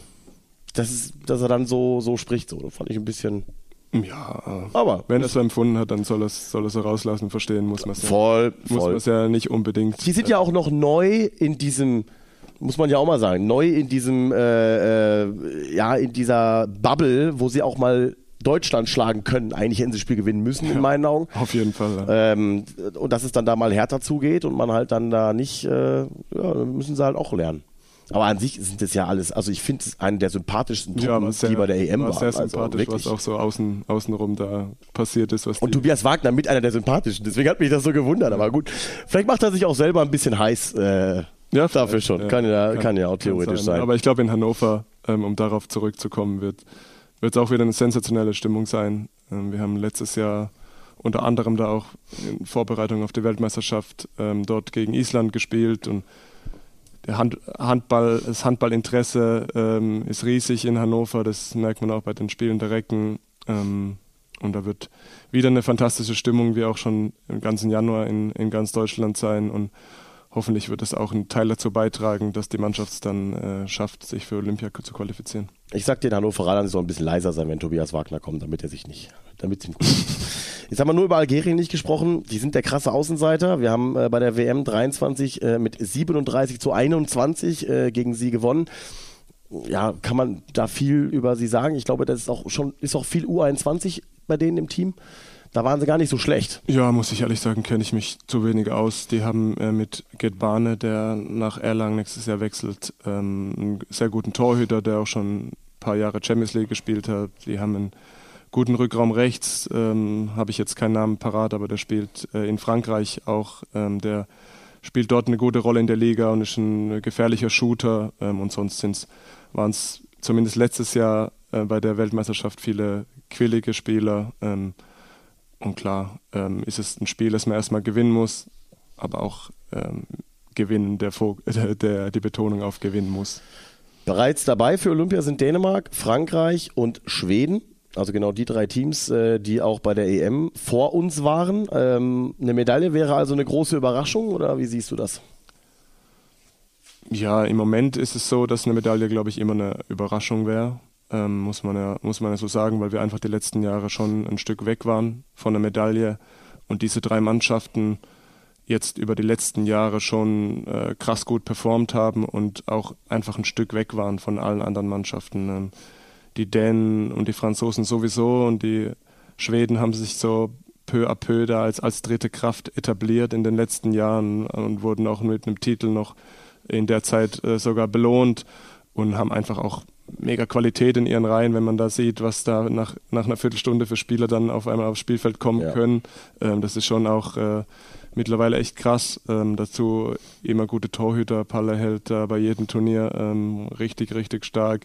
dass, es, dass er dann so, so spricht. So. Das fand ich ein bisschen... Ja, aber wenn er es so empfunden hat, dann soll er es soll rauslassen, verstehen muss man es ja. Voll, muss voll. man es ja nicht unbedingt. Die sind ja auch noch neu in diesem, muss man ja auch mal sagen, neu in diesem, äh, äh, ja, in dieser Bubble, wo sie auch mal Deutschland schlagen können. Eigentlich hätten sie das Spiel gewinnen müssen, in ja, meinen Augen. Auf jeden Fall. Ja. Ähm, und dass es dann da mal härter zugeht und man halt dann da nicht, äh, ja, müssen sie halt auch lernen. Aber an sich sind das ja alles, also ich finde es einen der sympathischsten Truppen, ja, sehr, die bei der E M waren. Sehr sympathisch, also was auch so außen, außenrum da passiert ist. Was und Tobias Wagner mit einer der sympathischen, deswegen hat mich das so gewundert, aber gut. Vielleicht macht er sich auch selber ein bisschen heiß äh, ja, dafür schon, ja, kann, ja, kann, kann ja auch theoretisch sein. sein. Aber ich glaube in Hannover, ähm, um darauf zurückzukommen, wird es auch wieder eine sensationelle Stimmung sein. Ähm, wir haben letztes Jahr unter anderem da auch in Vorbereitung auf die Weltmeisterschaft ähm, dort gegen Island gespielt und der Hand, Handball, das Handballinteresse ähm, ist riesig in Hannover, das merkt man auch bei den Spielen der Recken. Ähm, und da wird wieder eine fantastische Stimmung, wie auch schon im ganzen Januar in, in ganz Deutschland sein. Und hoffentlich wird es auch einen Teil dazu beitragen, dass die Mannschaft es dann äh, schafft, sich für Olympia zu qualifizieren. Ich sag den Hannoveranern, es soll ein bisschen leiser sein, wenn Tobias Wagner kommt, damit er sich nicht, damit es ihm gut ist. Jetzt haben wir nur über Algerien nicht gesprochen. Die sind der krasse Außenseiter. Wir haben äh, bei der W M dreiundzwanzig äh, mit siebenunddreißig zu einundzwanzig äh, gegen sie gewonnen. Ja, kann man da viel über sie sagen? Ich glaube, das ist auch schon, ist auch viel U einundzwanzig bei denen im Team. Da waren sie gar nicht so schlecht. Ja, muss ich ehrlich sagen, kenne ich mich zu wenig aus. Die haben äh, mit Gerd Bane, der nach Erlangen nächstes Jahr wechselt, ähm, einen sehr guten Torhüter, der auch schon ein paar Jahre Champions League gespielt hat. Die haben einen guten Rückraum rechts, ähm, habe ich jetzt keinen Namen parat, aber der spielt äh, in Frankreich auch. Ähm, der spielt dort eine gute Rolle in der Liga und ist ein gefährlicher Shooter. Ähm, und sonst waren es zumindest letztes Jahr äh, bei der Weltmeisterschaft viele quirlige Spieler. Ähm, Und klar ähm, ist es ein Spiel, das man erstmal gewinnen muss, aber auch ähm, gewinnen, der, der, der die Betonung auf gewinnen muss. Bereits dabei für Olympia sind Dänemark, Frankreich und Schweden. Also genau die drei Teams, äh, die auch bei der E M vor uns waren. Ähm, eine Medaille wäre also eine große Überraschung, oder wie siehst du das? Ja, im Moment ist es so, dass eine Medaille, glaube ich, immer eine Überraschung wäre. Ähm, muss man ja, muss man ja so sagen, weil wir einfach die letzten Jahre schon ein Stück weg waren von der Medaille und diese drei Mannschaften jetzt über die letzten Jahre schon äh, krass gut performt haben und auch einfach ein Stück weg waren von allen anderen Mannschaften. Ähm, die Dänen und die Franzosen sowieso und die Schweden haben sich so peu à peu da als, als dritte Kraft etabliert in den letzten Jahren und wurden auch mit einem Titel noch in der Zeit äh, sogar belohnt und haben einfach auch mega Qualität in ihren Reihen, wenn man da sieht, was da nach, nach einer Viertelstunde für Spieler dann auf einmal aufs Spielfeld kommen ja. können. Ähm, das ist schon auch äh, mittlerweile echt krass. Ähm, dazu immer gute Torhüter, Palle hält da bei jedem Turnier ähm, richtig, richtig stark.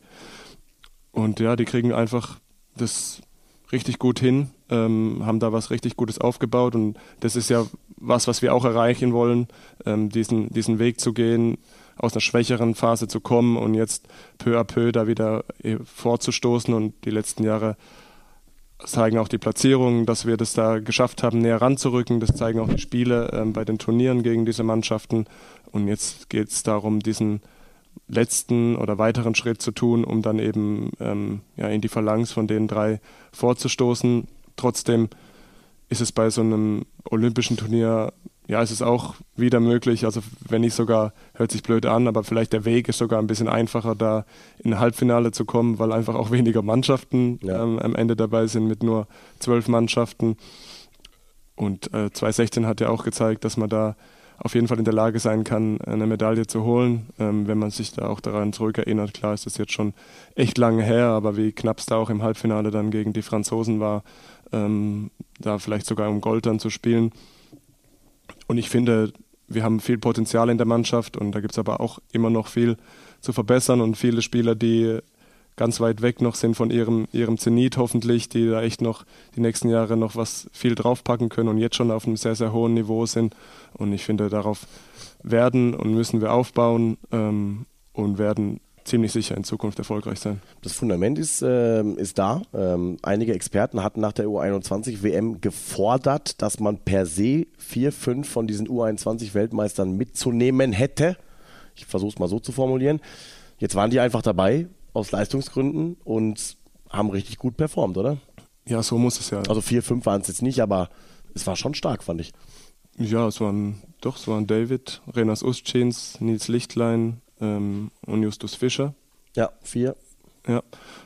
Und ja, die kriegen einfach das richtig gut hin, ähm, haben da was richtig Gutes aufgebaut und das ist ja was, was wir auch erreichen wollen, ähm, diesen, diesen Weg zu gehen, aus einer schwächeren Phase zu kommen und jetzt peu à peu da wieder vorzustoßen und die letzten Jahre zeigen auch die Platzierungen, dass wir das da geschafft haben, näher ranzurücken, das zeigen auch die Spiele ähm, bei den Turnieren gegen diese Mannschaften und jetzt geht es darum, diesen letzten oder weiteren Schritt zu tun, um dann eben ähm, ja, in die Phalanx von den drei vorzustoßen. Trotzdem ist es bei so einem olympischen Turnier, ja, ist es auch wieder möglich, also wenn nicht sogar, hört sich blöd an, aber vielleicht der Weg ist sogar ein bisschen einfacher, da in ein Halbfinale zu kommen, weil einfach auch weniger Mannschaften ja. ähm, am Ende dabei sind mit nur zwölf Mannschaften. Und äh, zwanzig sechzehn hat ja auch gezeigt, dass man da auf jeden Fall in der Lage sein kann, eine Medaille zu holen, ähm, wenn man sich da auch daran zurückerinnert. Klar ist das jetzt schon echt lange her, aber wie knapp es da auch im Halbfinale dann gegen die Franzosen war, ähm, da vielleicht sogar um Gold dann zu spielen. Und ich finde, wir haben viel Potenzial in der Mannschaft und da gibt es aber auch immer noch viel zu verbessern und viele Spieler, die ganz weit weg noch sind von ihrem, ihrem Zenit hoffentlich, die da echt noch die nächsten Jahre noch was viel draufpacken können und jetzt schon auf einem sehr, sehr hohen Niveau sind. Und ich finde, darauf werden und müssen wir aufbauen ähm, und werden ziemlich sicher in Zukunft erfolgreich sein. Das Fundament ist, äh, ist da. Ähm, einige Experten hatten nach der U einundzwanzig W M gefordert, dass man per se vier, fünf von diesen U einundzwanzig Weltmeistern mitzunehmen hätte. Ich versuche es mal so zu formulieren. Jetzt waren die einfach dabei, aus Leistungsgründen und haben richtig gut performt, oder? Ja, so muss es ja. Also vier, fünf waren es jetzt nicht, aber es war schon stark, fand ich. Ja, es waren, doch, es waren David, Renas Ustschins, Nils Lichtlein ähm, und Justus Fischer. Ja, vier. Ja,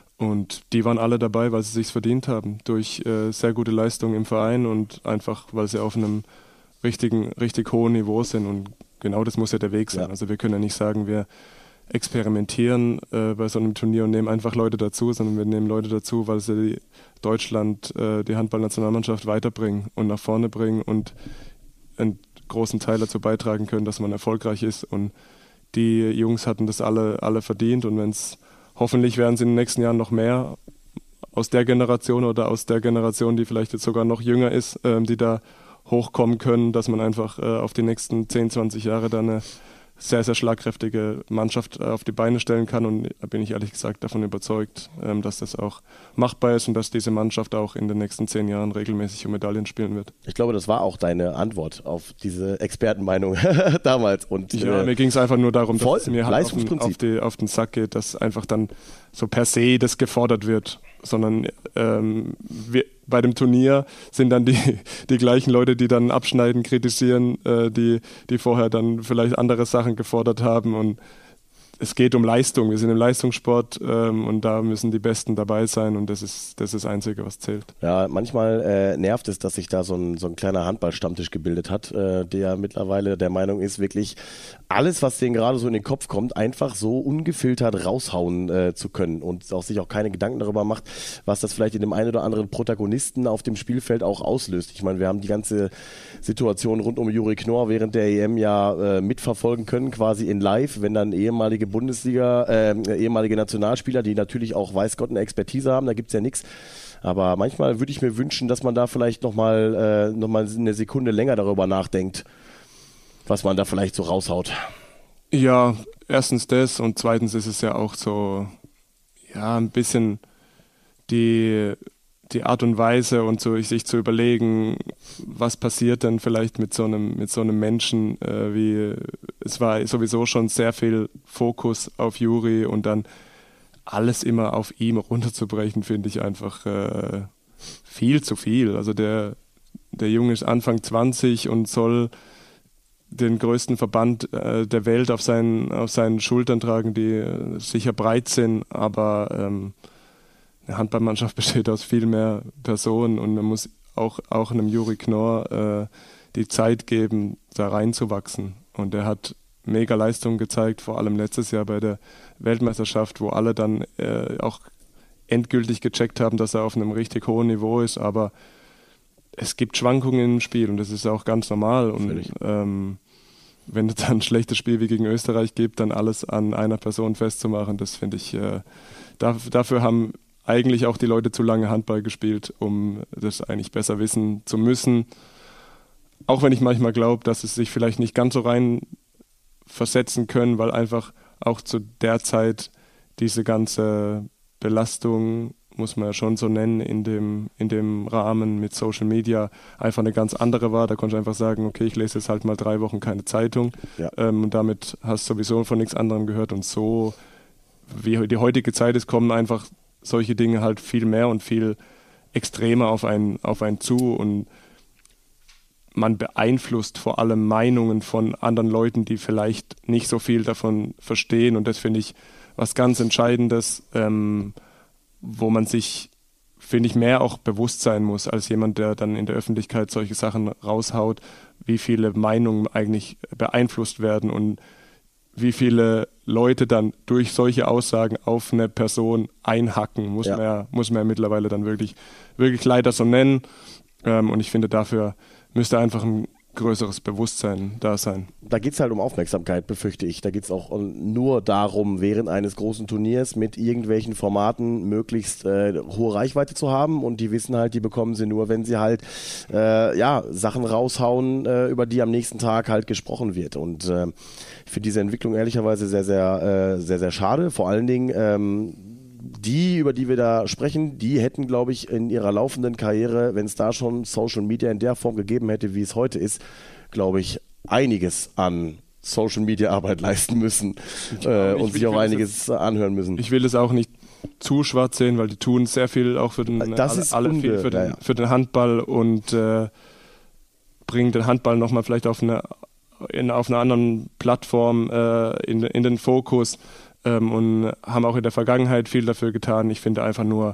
und die waren alle dabei, weil sie sich's verdient haben, durch äh, sehr gute Leistungen im Verein und einfach, weil sie auf einem richtigen, richtig hohen Niveau sind und genau das muss ja der Weg sein. Ja. Also wir können ja nicht sagen, wir experimentieren äh, bei so einem Turnier und nehmen einfach Leute dazu, sondern wir nehmen Leute dazu, weil sie Deutschland, äh, die Handballnationalmannschaft weiterbringen und nach vorne bringen und einen großen Teil dazu beitragen können, dass man erfolgreich ist. Und die Jungs hatten das alle, alle verdient und wenn es hoffentlich werden es in den nächsten Jahren noch mehr aus der Generation oder aus der Generation, die vielleicht jetzt sogar noch jünger ist, äh, die da hochkommen können, dass man einfach äh, auf die nächsten zehn, zwanzig Jahre da eine sehr, sehr schlagkräftige Mannschaft auf die Beine stellen kann und da bin ich ehrlich gesagt davon überzeugt, dass das auch machbar ist und dass diese Mannschaft auch in den nächsten zehn Jahren regelmäßig um Medaillen spielen wird. Ich glaube, das war auch deine Antwort auf diese Expertenmeinung damals. Und, ja, äh, mir ging es einfach nur darum, voll, dass es mir halt auf den, auf, die, auf den Sack geht, dass einfach dann so per se das gefordert wird, sondern ähm, wir, bei dem Turnier sind dann die, die gleichen Leute, die dann abschneiden, kritisieren, äh, die, die vorher dann vielleicht andere Sachen gefordert haben und es geht um Leistung. Wir sind im Leistungssport ähm, und da müssen die Besten dabei sein und das ist das, ist das Einzige, was zählt. Ja, manchmal äh, nervt es, dass sich da so ein, so ein kleiner Handballstammtisch gebildet hat, äh, der mittlerweile der Meinung ist, wirklich alles, was denen gerade so in den Kopf kommt, einfach so ungefiltert raushauen äh, zu können und auch sich auch keine Gedanken darüber macht, was das vielleicht in dem einen oder anderen Protagonisten auf dem Spielfeld auch auslöst. Ich meine, wir haben die ganze Situation rund um Juri Knorr während der E M ja äh, mitverfolgen können, quasi in live, wenn dann ehemalige Bundesliga, äh, ehemalige Nationalspieler, die natürlich auch, weiß Gott, eine Expertise haben, da gibt's ja nichts. Aber manchmal würde ich mir wünschen, dass man da vielleicht nochmal äh, noch mal eine Sekunde länger darüber nachdenkt, was man da vielleicht so raushaut. Ja, erstens das und zweitens ist es ja auch so, ja, ein bisschen die, die Art und Weise und so sich zu überlegen, was passiert denn vielleicht mit so einem, mit so einem Menschen, äh, wie es war sowieso schon sehr viel Fokus auf Juri und dann alles immer auf ihm runterzubrechen, finde ich einfach äh, viel zu viel. Also der, der Junge ist Anfang zwanzig und soll den größten Verband äh, der Welt auf seinen, auf seinen Schultern tragen, die äh, sicher breit sind, aber ähm, eine Handballmannschaft besteht aus viel mehr Personen und man muss auch, auch einem Juri Knorr äh, die Zeit geben, da reinzuwachsen. Und er hat mega Leistung gezeigt, vor allem letztes Jahr bei der Weltmeisterschaft, wo alle dann äh, auch endgültig gecheckt haben, dass er auf einem richtig hohen Niveau ist, aber es gibt Schwankungen im Spiel und das ist auch ganz normal. Und ähm, wenn es dann ein schlechtes Spiel wie gegen Österreich gibt, dann alles an einer Person festzumachen, das finde ich, äh, da, dafür haben eigentlich auch die Leute zu lange Handball gespielt, um das eigentlich besser wissen zu müssen. Auch wenn ich manchmal glaube, dass es sich vielleicht nicht ganz so rein versetzen können, weil einfach auch zu der Zeit diese ganze Belastung, muss man ja schon so nennen, in dem, in dem Rahmen mit Social Media einfach eine ganz andere war. Da konnte ich einfach sagen, okay, ich lese jetzt halt mal drei Wochen keine Zeitung ja. ähm, und damit hast du sowieso von nichts anderem gehört. Und so, wie die heutige Zeit ist, kommen einfach solche Dinge halt viel mehr und viel extremer auf einen, auf einen zu und man beeinflusst vor allem Meinungen von anderen Leuten, die vielleicht nicht so viel davon verstehen und das finde ich was ganz Entscheidendes, ähm, wo man sich, finde ich, mehr auch bewusst sein muss, als jemand, der dann in der Öffentlichkeit solche Sachen raushaut, wie viele Meinungen eigentlich beeinflusst werden und wie viele Leute dann durch solche Aussagen auf eine Person einhacken, muss, ja. man, ja, muss man ja mittlerweile dann wirklich, wirklich leider so nennen. Ähm, und ich finde, dafür müsste einfach ein größeres Bewusstsein da sein. Da geht es halt um Aufmerksamkeit, befürchte ich. Da geht es auch nur darum, während eines großen Turniers mit irgendwelchen Formaten möglichst äh, hohe Reichweite zu haben und die wissen halt, die bekommen sie nur, wenn sie halt äh, ja, Sachen raushauen, äh, über die am nächsten Tag halt gesprochen wird. Und äh, ich finde diese Entwicklung ehrlicherweise sehr, sehr, äh, sehr, sehr schade. Vor allen Dingen ähm, die, über die wir da sprechen, die hätten, glaube ich, in ihrer laufenden Karriere, wenn es da schon Social Media in der Form gegeben hätte, wie es heute ist, glaube ich, einiges an Social Media Arbeit leisten müssen äh, und sich auch einiges jetzt, anhören müssen. Ich will es auch nicht zu schwarz sehen, weil die tun sehr viel auch für den, das alle, ist alle viel für, den, ja, ja. für den Handball und äh, bringen den Handball nochmal vielleicht auf eine, in, auf einer anderen Plattform äh, in, in den Fokus. Ähm, und haben auch in der Vergangenheit viel dafür getan. Ich finde einfach nur,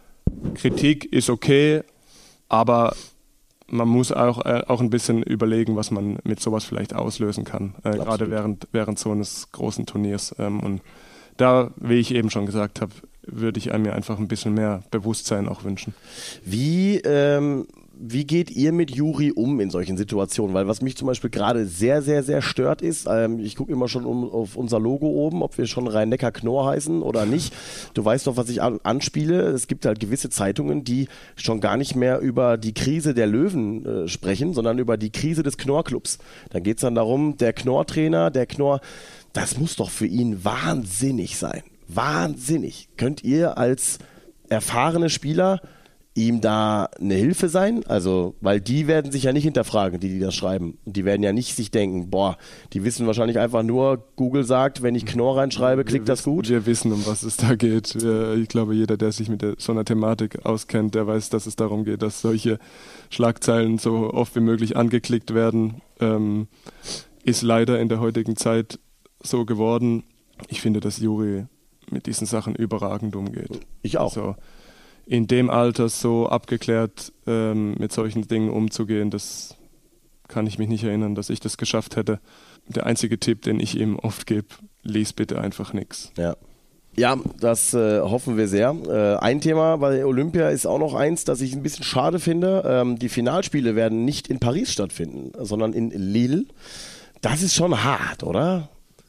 Kritik ist okay, aber man muss auch, äh, auch ein bisschen überlegen, was man mit sowas vielleicht auslösen kann, äh, gerade während, während so eines großen Turniers. Ähm, und da, wie ich eben schon gesagt habe, würde ich mir einfach ein bisschen mehr Bewusstsein auch wünschen. Wie, ähm, wie geht ihr mit Juri um in solchen Situationen? Weil was mich zum Beispiel gerade sehr, sehr, sehr stört ist, ähm, ich gucke immer schon um, auf unser Logo oben, ob wir schon Rhein-Neckar-Knorr heißen oder nicht. Du weißt doch, was ich an, anspiele. Es gibt halt gewisse Zeitungen, die schon gar nicht mehr über die Krise der Löwen äh, sprechen, sondern über die Krise des Knorr-Clubs. Da geht es dann darum, der Knorr-Trainer, der Knorr, das muss doch für ihn wahnsinnig sein. Wahnsinnig. Könnt ihr als erfahrene Spieler ihm da eine Hilfe sein? Also, weil die werden sich ja nicht hinterfragen, die, die das schreiben. Die werden ja nicht sich denken, boah, die wissen wahrscheinlich einfach nur, Google sagt, wenn ich Knorr reinschreibe, klickt wir das gut. Wir wissen, um was es da geht. Ich glaube, jeder, der sich mit der, so einer Thematik auskennt, der weiß, dass es darum geht, dass solche Schlagzeilen so oft wie möglich angeklickt werden. Ähm, ist leider in der heutigen Zeit so geworden. Ich finde, dass Juri mit diesen Sachen überragend umgeht. Ich auch. Also, in dem Alter so abgeklärt ähm, mit solchen Dingen umzugehen, das kann ich mich nicht erinnern, dass ich das geschafft hätte. Der einzige Tipp, den ich ihm oft gebe, lies bitte einfach nichts. Ja. Ja, das äh, hoffen wir sehr. Äh, ein Thema bei Olympia ist auch noch eins, das ich ein bisschen schade finde. Ähm, die Finalspiele werden nicht in Paris stattfinden, sondern in Lille. Das ist schon hart, oder?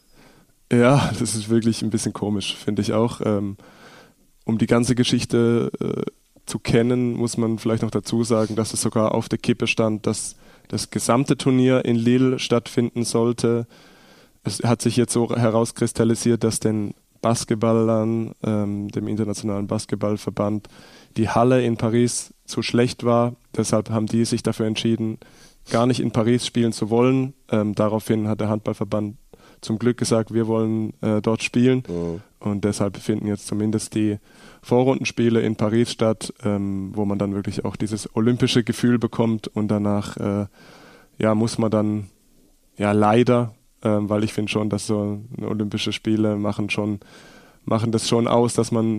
Ja, das ist wirklich ein bisschen komisch, finde ich auch. Ähm, Um die ganze Geschichte äh, zu kennen, muss man vielleicht noch dazu sagen, dass es sogar auf der Kippe stand, dass das gesamte Turnier in Lille stattfinden sollte. Es hat sich jetzt so herauskristallisiert, dass den Basketballern, ähm, dem Internationalen Basketballverband, die Halle in Paris zu schlecht war. Deshalb haben die sich dafür entschieden, gar nicht in Paris spielen zu wollen. Ähm, daraufhin hat der Handballverband zum Glück gesagt, wir wollen äh, dort spielen. Oh. Und deshalb finden jetzt zumindest die Vorrundenspiele in Paris statt, ähm, wo man dann wirklich auch dieses olympische Gefühl bekommt. Und danach äh, ja, muss man dann, ja leider, ähm, weil ich finde schon, dass so olympische Spiele machen, schon, machen das schon aus, dass man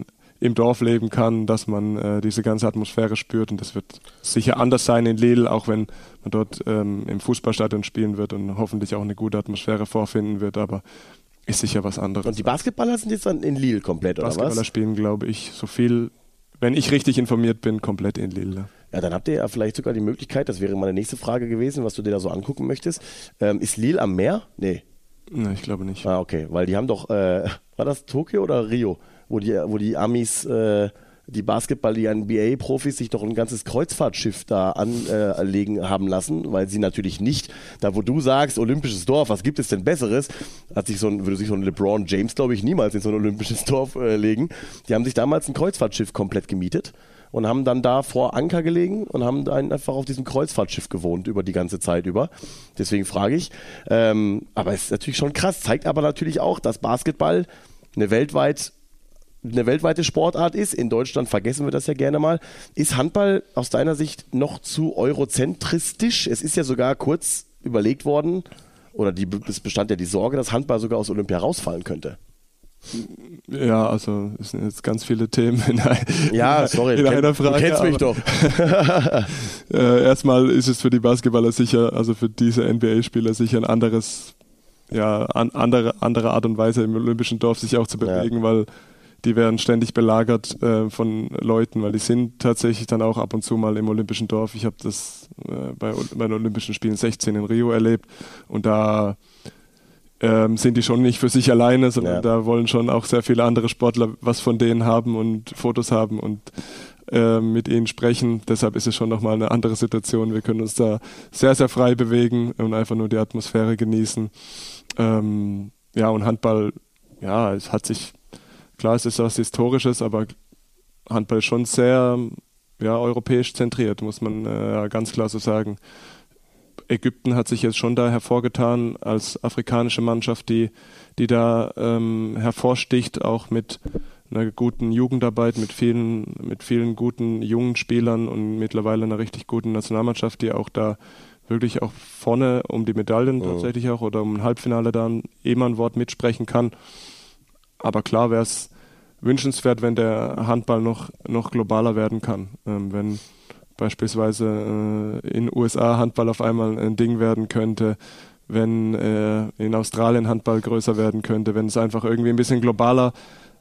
im Dorf leben kann, dass man äh, diese ganze Atmosphäre spürt. Und das wird sicher anders sein in Lille, auch wenn man dort ähm, im Fußballstadion spielen wird und hoffentlich auch eine gute Atmosphäre vorfinden wird. Aber ist sicher was anderes. Und die Basketballer sind jetzt dann in Lille komplett, oder was? Basketballer spielen, glaube ich, so viel, wenn ich richtig informiert bin, komplett in Lille. Ja, dann habt ihr ja vielleicht sogar die Möglichkeit, das wäre meine nächste Frage gewesen, was du dir da so angucken möchtest. Ähm, ist Lille am Meer? Nee. Nee, ich glaube nicht. Ah, okay, weil die haben doch, äh, war das Tokio oder Rio, wo die, wo die Amis, äh, die Basketball, die N B A-Profis sich doch ein ganzes Kreuzfahrtschiff da anlegen äh, haben lassen, weil sie natürlich nicht, da wo du sagst, olympisches Dorf, was gibt es denn Besseres, hat sich so ein, würde sich so ein LeBron James, glaube ich, niemals in so ein olympisches Dorf äh, legen. Die haben sich damals ein Kreuzfahrtschiff komplett gemietet und haben dann da vor Anker gelegen und haben dann einfach auf diesem Kreuzfahrtschiff gewohnt über die ganze Zeit über. Deswegen frage ich. Ähm, aber es ist natürlich schon krass, zeigt aber natürlich auch, dass Basketball eine weltweit eine weltweite Sportart ist. In Deutschland vergessen wir das ja gerne mal. Ist Handball aus deiner Sicht noch zu eurozentristisch? Es ist ja sogar kurz überlegt worden, oder die, es bestand ja die Sorge, dass Handball sogar aus Olympia rausfallen könnte. Ja, also es sind jetzt ganz viele Themen in, ein, ja, sorry, in kenn, einer Frage. Du kennst mich doch. äh, erstmal ist es für die Basketballer sicher, also für diese N B A-Spieler sicher ein anderes, ja, an, andere, andere Art und Weise im olympischen Dorf sich auch zu bewegen, ja. Weil die werden ständig belagert äh, von Leuten, weil die sind tatsächlich dann auch ab und zu mal im olympischen Dorf. Ich habe das äh, bei, bei den Olympischen Spielen sechzehn in Rio erlebt und da ähm, sind die schon nicht für sich alleine, sondern ja. Da wollen schon auch sehr viele andere Sportler was von denen haben und Fotos haben und äh, mit ihnen sprechen. Deshalb ist es schon nochmal eine andere Situation. Wir können uns da sehr, sehr frei bewegen und einfach nur die Atmosphäre genießen. Ähm, ja, und Handball, ja, es hat sich klar, es ist was Historisches, aber Handball ist schon sehr ja, europäisch zentriert, muss man äh, ganz klar so sagen. Ägypten hat sich jetzt schon da hervorgetan als afrikanische Mannschaft, die, die da ähm, hervorsticht, auch mit einer guten Jugendarbeit, mit vielen, mit vielen guten jungen Spielern und mittlerweile einer richtig guten Nationalmannschaft, die auch da wirklich auch vorne um die Medaillen oh. tatsächlich auch oder um ein Halbfinale dann eben ein Wort mitsprechen kann. Aber klar wäre es wünschenswert, wenn der Handball noch, noch globaler werden kann. Ähm, wenn beispielsweise äh, in den U S A Handball auf einmal ein Ding werden könnte, wenn äh, in Australien Handball größer werden könnte, wenn es einfach irgendwie ein bisschen globaler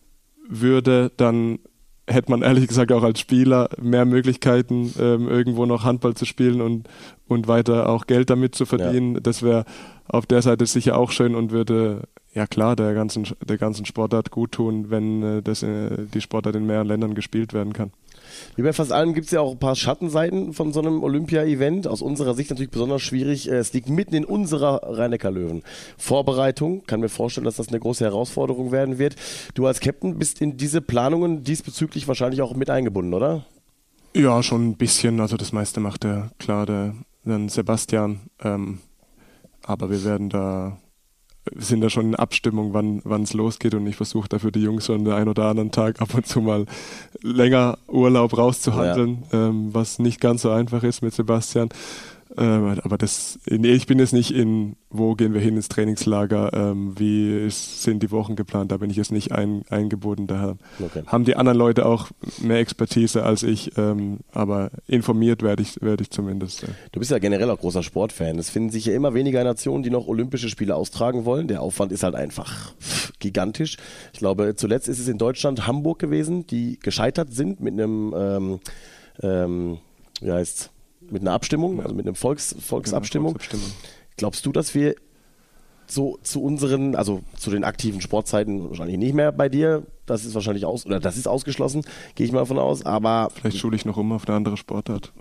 würde, dann hätte man ehrlich gesagt auch als Spieler mehr Möglichkeiten, ähm, irgendwo noch Handball zu spielen und, und weiter auch Geld damit zu verdienen. Ja. Das wäre auf der Seite sicher auch schön und würde ja klar der ganzen, der ganzen Sportart gut tun, wenn äh, das, äh, die Sportart in mehreren Ländern gespielt werden kann. Wie bei fast allem gibt es ja auch ein paar Schattenseiten von so einem Olympia-Event. Aus unserer Sicht natürlich besonders schwierig. Es liegt mitten in unserer Rhein-Neckar-Löwen. Vorbereitung, kann mir vorstellen, dass das eine große Herausforderung werden wird. Du als Captain bist in diese Planungen diesbezüglich wahrscheinlich auch mit eingebunden, oder? Ja, schon ein bisschen. Also das meiste macht der, klar, der dann Sebastian. Ähm, aber wir werden da Wir sind da schon in Abstimmung, wann es losgeht und ich versuche dafür die Jungs schon den einen oder anderen Tag ab und zu mal länger Urlaub rauszuhandeln, ja. ähm, was nicht ganz so einfach ist mit Sebastian. Ähm, aber das, ich bin jetzt nicht in, wo gehen wir hin ins Trainingslager, ähm, wie ist, sind die Wochen geplant, da bin ich jetzt nicht ein, eingebunden. Da okay. haben die anderen Leute auch mehr Expertise als ich, ähm, aber informiert werde ich, werde ich zumindest. Äh. Du bist ja generell auch großer Sportfan. Es finden sich ja immer weniger Nationen, die noch Olympische Spiele austragen wollen. Der Aufwand ist halt einfach gigantisch. Ich glaube, zuletzt ist es in Deutschland Hamburg gewesen, die gescheitert sind mit einem, ähm, ähm, wie heißt's? Mit einer Abstimmung, also mit einer Volks, Volksabstimmung. Volksabstimmung. Glaubst du, dass wir so zu unseren, also zu den aktiven Sportzeiten wahrscheinlich nicht mehr bei dir, das ist wahrscheinlich aus, oder das ist ausgeschlossen, gehe ich mal davon aus, aber... Vielleicht schule ich noch um auf eine andere Sportart.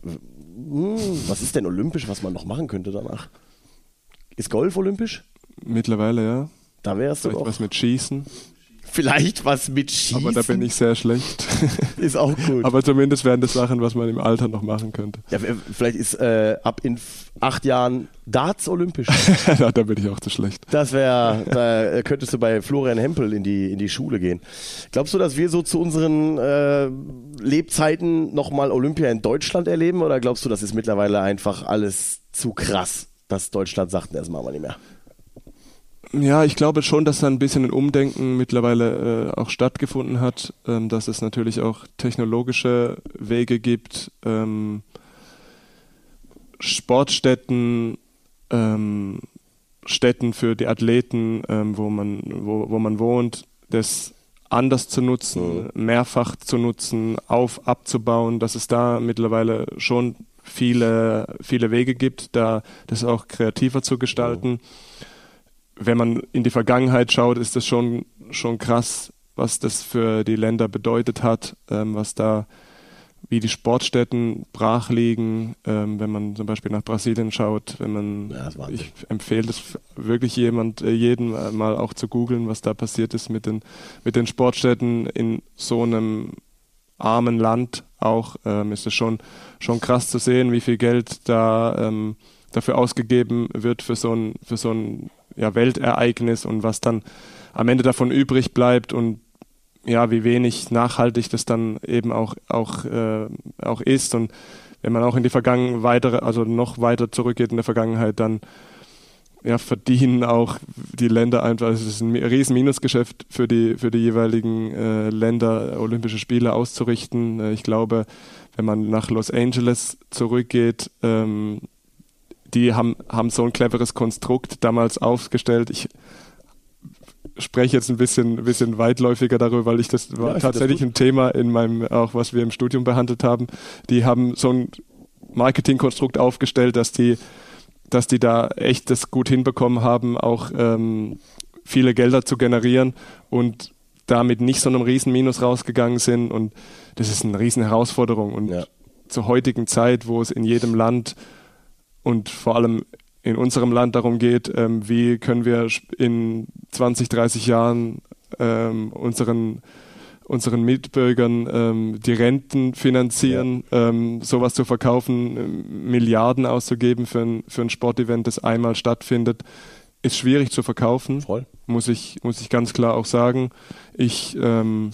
Was ist denn olympisch, was man noch machen könnte danach? Ist Golf olympisch? Mittlerweile, ja. Da wärst du Vielleicht auch. was mit Schießen. Vielleicht was mit Schießen. Aber da bin ich sehr schlecht. Ist auch gut. Aber zumindest wären das Sachen, was man im Alter noch machen könnte. Ja, vielleicht ist äh, ab in f- acht Jahren Darts olympisch. Ja, da bin ich auch zu schlecht. Das wäre, da könntest du bei Florian Hempel in die, in die Schule gehen. Glaubst du, dass wir so zu unseren äh, Lebzeiten nochmal Olympia in Deutschland erleben? Oder glaubst du, das ist mittlerweile einfach alles zu krass, dass Deutschland sagt, das machen wir nicht mehr? Ja, ich glaube schon, dass da ein bisschen ein Umdenken mittlerweile äh, auch stattgefunden hat, ähm, dass es natürlich auch technologische Wege gibt, ähm, Sportstätten, ähm, Stätten für die Athleten, ähm, wo man wo, wo man wohnt, das anders zu nutzen, mhm. mehrfach zu nutzen, auf abzubauen, dass es da mittlerweile schon viele viele Wege gibt, da das auch kreativer zu gestalten. Mhm. Wenn man in die Vergangenheit schaut, ist das schon, schon krass, was das für die Länder bedeutet hat, ähm, was da, wie die Sportstätten brach liegen, ähm, wenn man zum Beispiel nach Brasilien schaut, wenn man, ja, ich empfehle das wirklich jemand, äh, jeden mal auch zu googeln, was da passiert ist mit den, mit den Sportstätten in so einem armen Land auch, ähm, ist es schon, schon krass zu sehen, wie viel Geld da ähm, dafür ausgegeben wird für so ein, für so ein ja, Weltereignis und was dann am Ende davon übrig bleibt und ja, wie wenig nachhaltig das dann eben auch, auch, äh, auch ist. Und wenn man auch in die Vergangenheit weitere, also noch weiter zurückgeht in der Vergangenheit, dann ja, verdienen auch die Länder einfach, also es ist ein riesen Minusgeschäft für die, für die jeweiligen äh, Länder, Olympische Spiele auszurichten. Äh, ich glaube, wenn man nach Los Angeles zurückgeht, ähm, die haben, haben so ein cleveres Konstrukt damals aufgestellt. Ich spreche jetzt ein bisschen, ein bisschen weitläufiger darüber, weil ich das war ja, tatsächlich das ein Thema in meinem, auch was wir im Studium behandelt haben. Die haben so ein Marketingkonstrukt aufgestellt, dass die, dass die da echt das gut hinbekommen haben, auch ähm, viele Gelder zu generieren und damit nicht so einem riesen Minus rausgegangen sind. Und das ist eine riesen Herausforderung. Und ja. zur heutigen Zeit, wo es in jedem Land und vor allem in unserem Land darum geht, ähm, wie können wir in zwanzig, dreißig Jahren ähm, unseren, unseren Mitbürgern ähm, die Renten finanzieren, ja. ähm, sowas zu verkaufen, Milliarden auszugeben für ein, für ein Sportevent, das einmal stattfindet, ist schwierig zu verkaufen, Voll. muss ich, muss ich ganz klar auch sagen. Ich, ähm,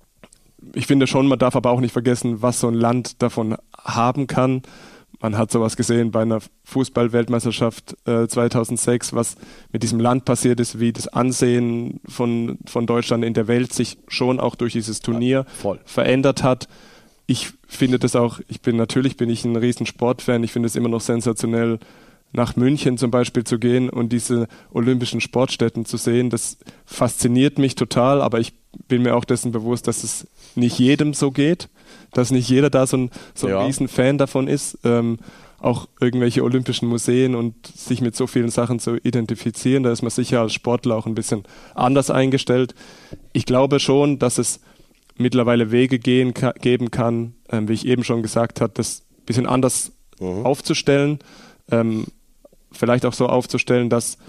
ich finde schon, man darf aber auch nicht vergessen, was so ein Land davon haben kann. Man hat sowas gesehen bei einer Fußball-Weltmeisterschaft äh, zweitausendsechs, was mit diesem Land passiert ist, wie das Ansehen von, von Deutschland in der Welt sich schon auch durch dieses Turnier ja, verändert hat. Ich finde das auch, ich bin natürlich bin ich ein riesen Sportfan, ich finde es immer noch sensationell, nach München zum Beispiel zu gehen und diese olympischen Sportstätten zu sehen. Das fasziniert mich total, aber ich bin mir auch dessen bewusst, dass es nicht jedem so geht, dass nicht jeder da so ein, so ein ja. riesen Fan davon ist, ähm, auch irgendwelche olympischen Museen und sich mit so vielen Sachen zu identifizieren. Da ist man sicher als Sportler auch ein bisschen anders eingestellt. Ich glaube schon, dass es mittlerweile Wege gehen, ka- geben kann, ähm, wie ich eben schon gesagt habe, das ein bisschen anders mhm. aufzustellen, ähm, vielleicht auch so aufzustellen, dass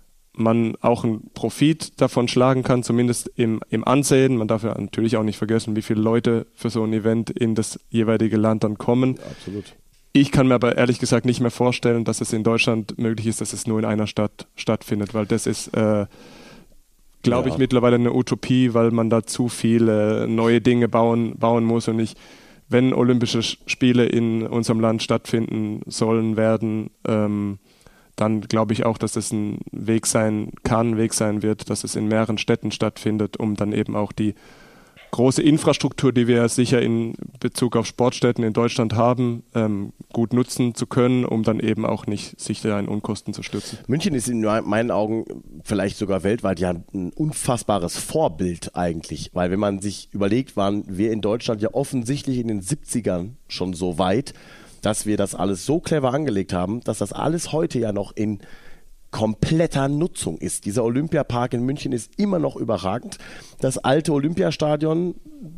man auch einen Profit davon schlagen kann, zumindest im, im Ansehen. Man darf ja natürlich auch nicht vergessen, wie viele Leute für so ein Event in das jeweilige Land dann kommen. Ja, absolut. Ich kann mir aber ehrlich gesagt nicht mehr vorstellen, dass es in Deutschland möglich ist, dass es nur in einer Stadt stattfindet, weil das ist, äh, glaube ja. ich, mittlerweile eine Utopie, weil man da zu viele neue Dinge bauen, bauen muss. Und ich, wenn Olympische Spiele in unserem Land stattfinden sollen, werden, ähm, dann glaube ich auch, dass es ein Weg sein kann, ein Weg sein wird, dass es in mehreren Städten stattfindet, um dann eben auch die große Infrastruktur, die wir sicher in Bezug auf Sportstätten in Deutschland haben, ähm, gut nutzen zu können, um dann eben auch nicht sich da in Unkosten zu stürzen. München ist in meinen Augen vielleicht sogar weltweit ja ein unfassbares Vorbild eigentlich, weil wenn man sich überlegt, waren wir in Deutschland ja offensichtlich in den siebzigern schon so weit, dass wir das alles so clever angelegt haben, dass das alles heute ja noch in kompletter Nutzung ist. Dieser Olympiapark in München ist immer noch überragend. Das alte Olympiastadion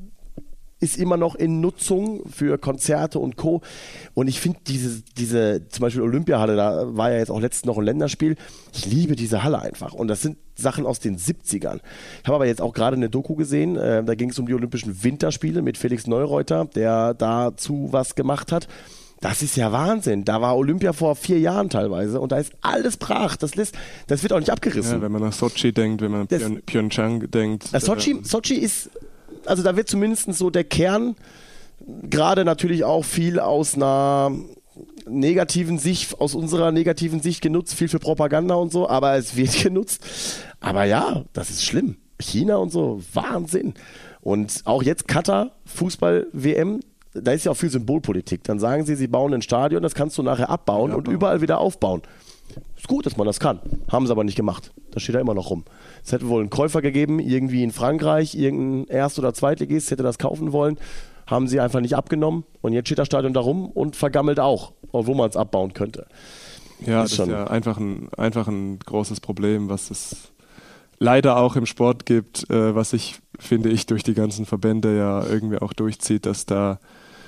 ist immer noch in Nutzung für Konzerte und Co. Und ich finde diese, diese, zum Beispiel Olympiahalle, da war ja jetzt auch letztens noch ein Länderspiel. Ich liebe diese Halle einfach. Und das sind Sachen aus den siebzigern. Ich habe aber jetzt auch gerade eine Doku gesehen, äh, da ging es um die Olympischen Winterspiele mit Felix Neureuter, der dazu was gemacht hat. Das ist ja Wahnsinn. Da war Olympia vor vier Jahren teilweise und da ist alles brach. Das, lässt, das wird auch nicht abgerissen. Ja, wenn man an Sochi denkt, wenn man an das, Pyeongchang denkt. Das Sochi, äh, Sochi ist, also da wird zumindest so der Kern, gerade natürlich auch viel aus einer negativen Sicht, aus unserer negativen Sicht genutzt, viel für Propaganda und so, aber es wird genutzt. Aber ja, das ist schlimm. China und so, Wahnsinn. Und auch jetzt Katar, Fußball-W M, da ist ja auch viel Symbolpolitik. Dann sagen sie, sie bauen ein Stadion, das kannst du nachher abbauen ja, und überall wieder aufbauen. Ist gut, dass man das kann. Haben sie aber nicht gemacht. Das steht da immer noch rum. Es hätte wohl einen Käufer gegeben, irgendwie in Frankreich, irgendein Erst- oder Zweitligist hätte das kaufen wollen. Haben sie einfach nicht abgenommen. Und jetzt steht das Stadion da rum und vergammelt auch, obwohl man es abbauen könnte. Ja, das ist, das ist ja einfach ein, einfach ein großes Problem, was es leider auch im Sport gibt, äh, was sich, finde ich, durch die ganzen Verbände ja irgendwie auch durchzieht, dass da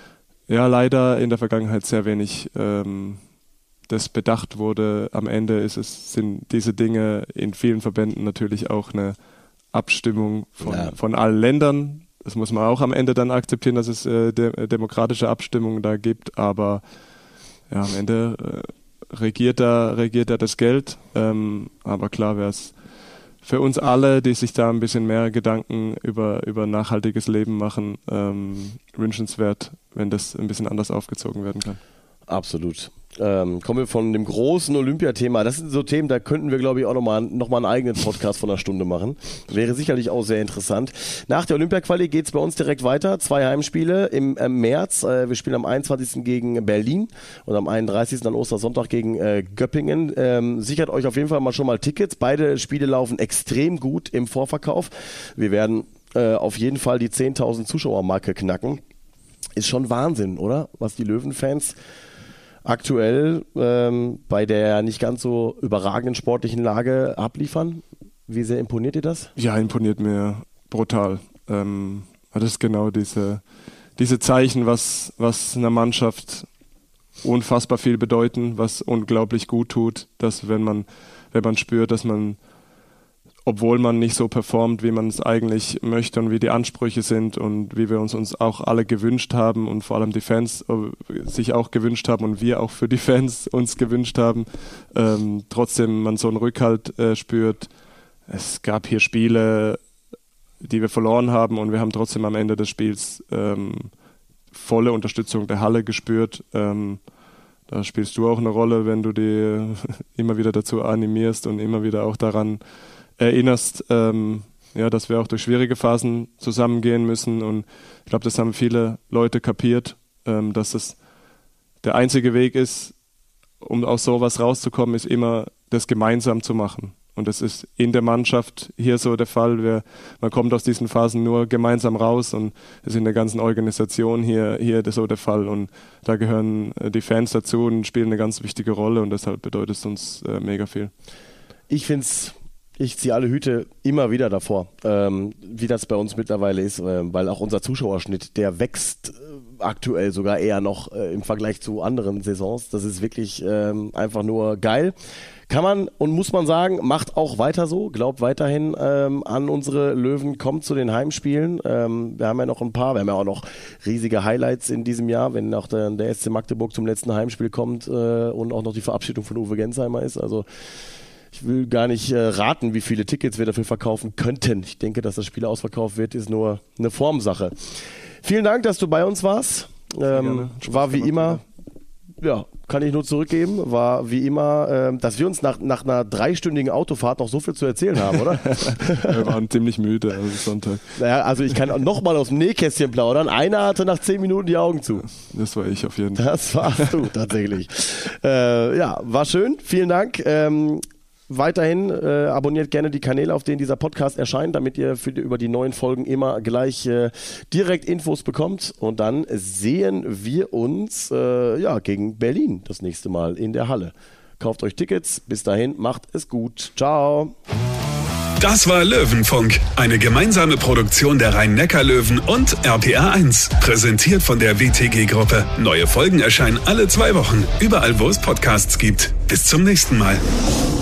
ja leider in der Vergangenheit sehr wenig ähm, das bedacht wurde. Am Ende ist es, sind diese Dinge in vielen Verbänden natürlich auch eine Abstimmung von, ja. von allen Ländern. Das muss man auch am Ende dann akzeptieren, dass es äh, de- demokratische Abstimmungen da gibt, aber ja, am Ende äh, regiert da regiert da das Geld. Ähm, aber klar wäre es für uns alle, die sich da ein bisschen mehr Gedanken über, über nachhaltiges Leben machen, ähm, wünschenswert, wenn das ein bisschen anders aufgezogen werden kann. Absolut. Ähm, kommen wir von dem großen Olympiathema. Das sind so Themen, da könnten wir, glaube ich, auch nochmal noch mal einen eigenen Podcast von einer Stunde machen. Wäre sicherlich auch sehr interessant. Nach der Olympia-Quali geht es bei uns direkt weiter. Zwei Heimspiele im äh, März. Äh, wir spielen am einundzwanzigsten gegen Berlin und am einunddreißigsten an Ostersonntag gegen äh, Göppingen. Ähm, sichert euch auf jeden Fall mal schon mal Tickets. Beide Spiele laufen extrem gut im Vorverkauf. Wir werden äh, auf jeden Fall die zehntausend Zuschauer-Marke knacken. Ist schon Wahnsinn, oder? Was die Löwenfans aktuell ähm, bei der nicht ganz so überragenden sportlichen Lage abliefern. Wie sehr imponiert dir das? Ja, imponiert mir brutal. Ähm, das ist genau diese, diese Zeichen, was, was einer Mannschaft unfassbar viel bedeuten, was unglaublich gut tut, dass wenn man, wenn man spürt, dass man, obwohl man nicht so performt, wie man es eigentlich möchte und wie die Ansprüche sind und wie wir uns uns auch alle gewünscht haben und vor allem die Fans sich auch gewünscht haben und wir auch für die Fans uns gewünscht haben, ähm, trotzdem man so einen Rückhalt äh, spürt. Es gab hier Spiele, die wir verloren haben und wir haben trotzdem am Ende des Spiels ähm, volle Unterstützung der Halle gespürt. Ähm, da spielst du auch eine Rolle, wenn du die immer wieder dazu animierst und immer wieder auch daran erinnerst, ähm, ja, dass wir auch durch schwierige Phasen zusammengehen müssen und ich glaube, das haben viele Leute kapiert, ähm, dass es der einzige Weg ist, um aus sowas rauszukommen, ist immer das gemeinsam zu machen und das ist in der Mannschaft hier so der Fall, wir, man kommt aus diesen Phasen nur gemeinsam raus und das ist in der ganzen Organisation hier, hier so der Fall und da gehören die Fans dazu und spielen eine ganz wichtige Rolle und deshalb bedeutet es uns äh, mega viel. Ich finde es Ich ziehe alle Hüte immer wieder davor, ähm, wie das bei uns mittlerweile ist, äh, weil auch unser Zuschauerschnitt, der wächst äh, aktuell sogar eher noch äh, im Vergleich zu anderen Saisons. Das ist wirklich ähm, einfach nur geil. Kann man und muss man sagen, macht auch weiter so, glaubt weiterhin ähm, an unsere Löwen, kommt zu den Heimspielen. Ähm, wir haben ja noch ein paar, wir haben ja auch noch riesige Highlights in diesem Jahr, wenn auch der, der S C Magdeburg zum letzten Heimspiel kommt äh, und auch noch die Verabschiedung von Uwe Gensheimer ist. Also ich will gar nicht äh, raten, wie viele Tickets wir dafür verkaufen könnten. Ich denke, dass das Spiel ausverkauft wird, ist nur eine Formsache. Vielen Dank, dass du bei uns warst. Ähm, war wie immer, ja, kann ich nur zurückgeben, war wie immer, ähm, dass wir uns nach, nach einer dreistündigen Autofahrt noch so viel zu erzählen haben, oder? Wir waren ziemlich müde, also Sonntag. Naja, also ich kann noch mal aus dem Nähkästchen plaudern. Einer hatte nach zehn Minuten die Augen zu. Das war ich auf jeden Fall. Das warst du tatsächlich. äh, ja, war schön. Vielen Dank. Ähm, Weiterhin äh, abonniert gerne die Kanäle, auf denen dieser Podcast erscheint, damit ihr für die, über die neuen Folgen immer gleich äh, direkt Infos bekommt. Und dann sehen wir uns äh, ja, gegen Berlin das nächste Mal in der Halle. Kauft euch Tickets. Bis dahin, macht es gut. Ciao. Das war Löwenfunk, eine gemeinsame Produktion der Rhein-Neckar-Löwen und R P R eins. Präsentiert von der W T G-Gruppe. Neue Folgen erscheinen alle zwei Wochen, überall wo es Podcasts gibt. Bis zum nächsten Mal.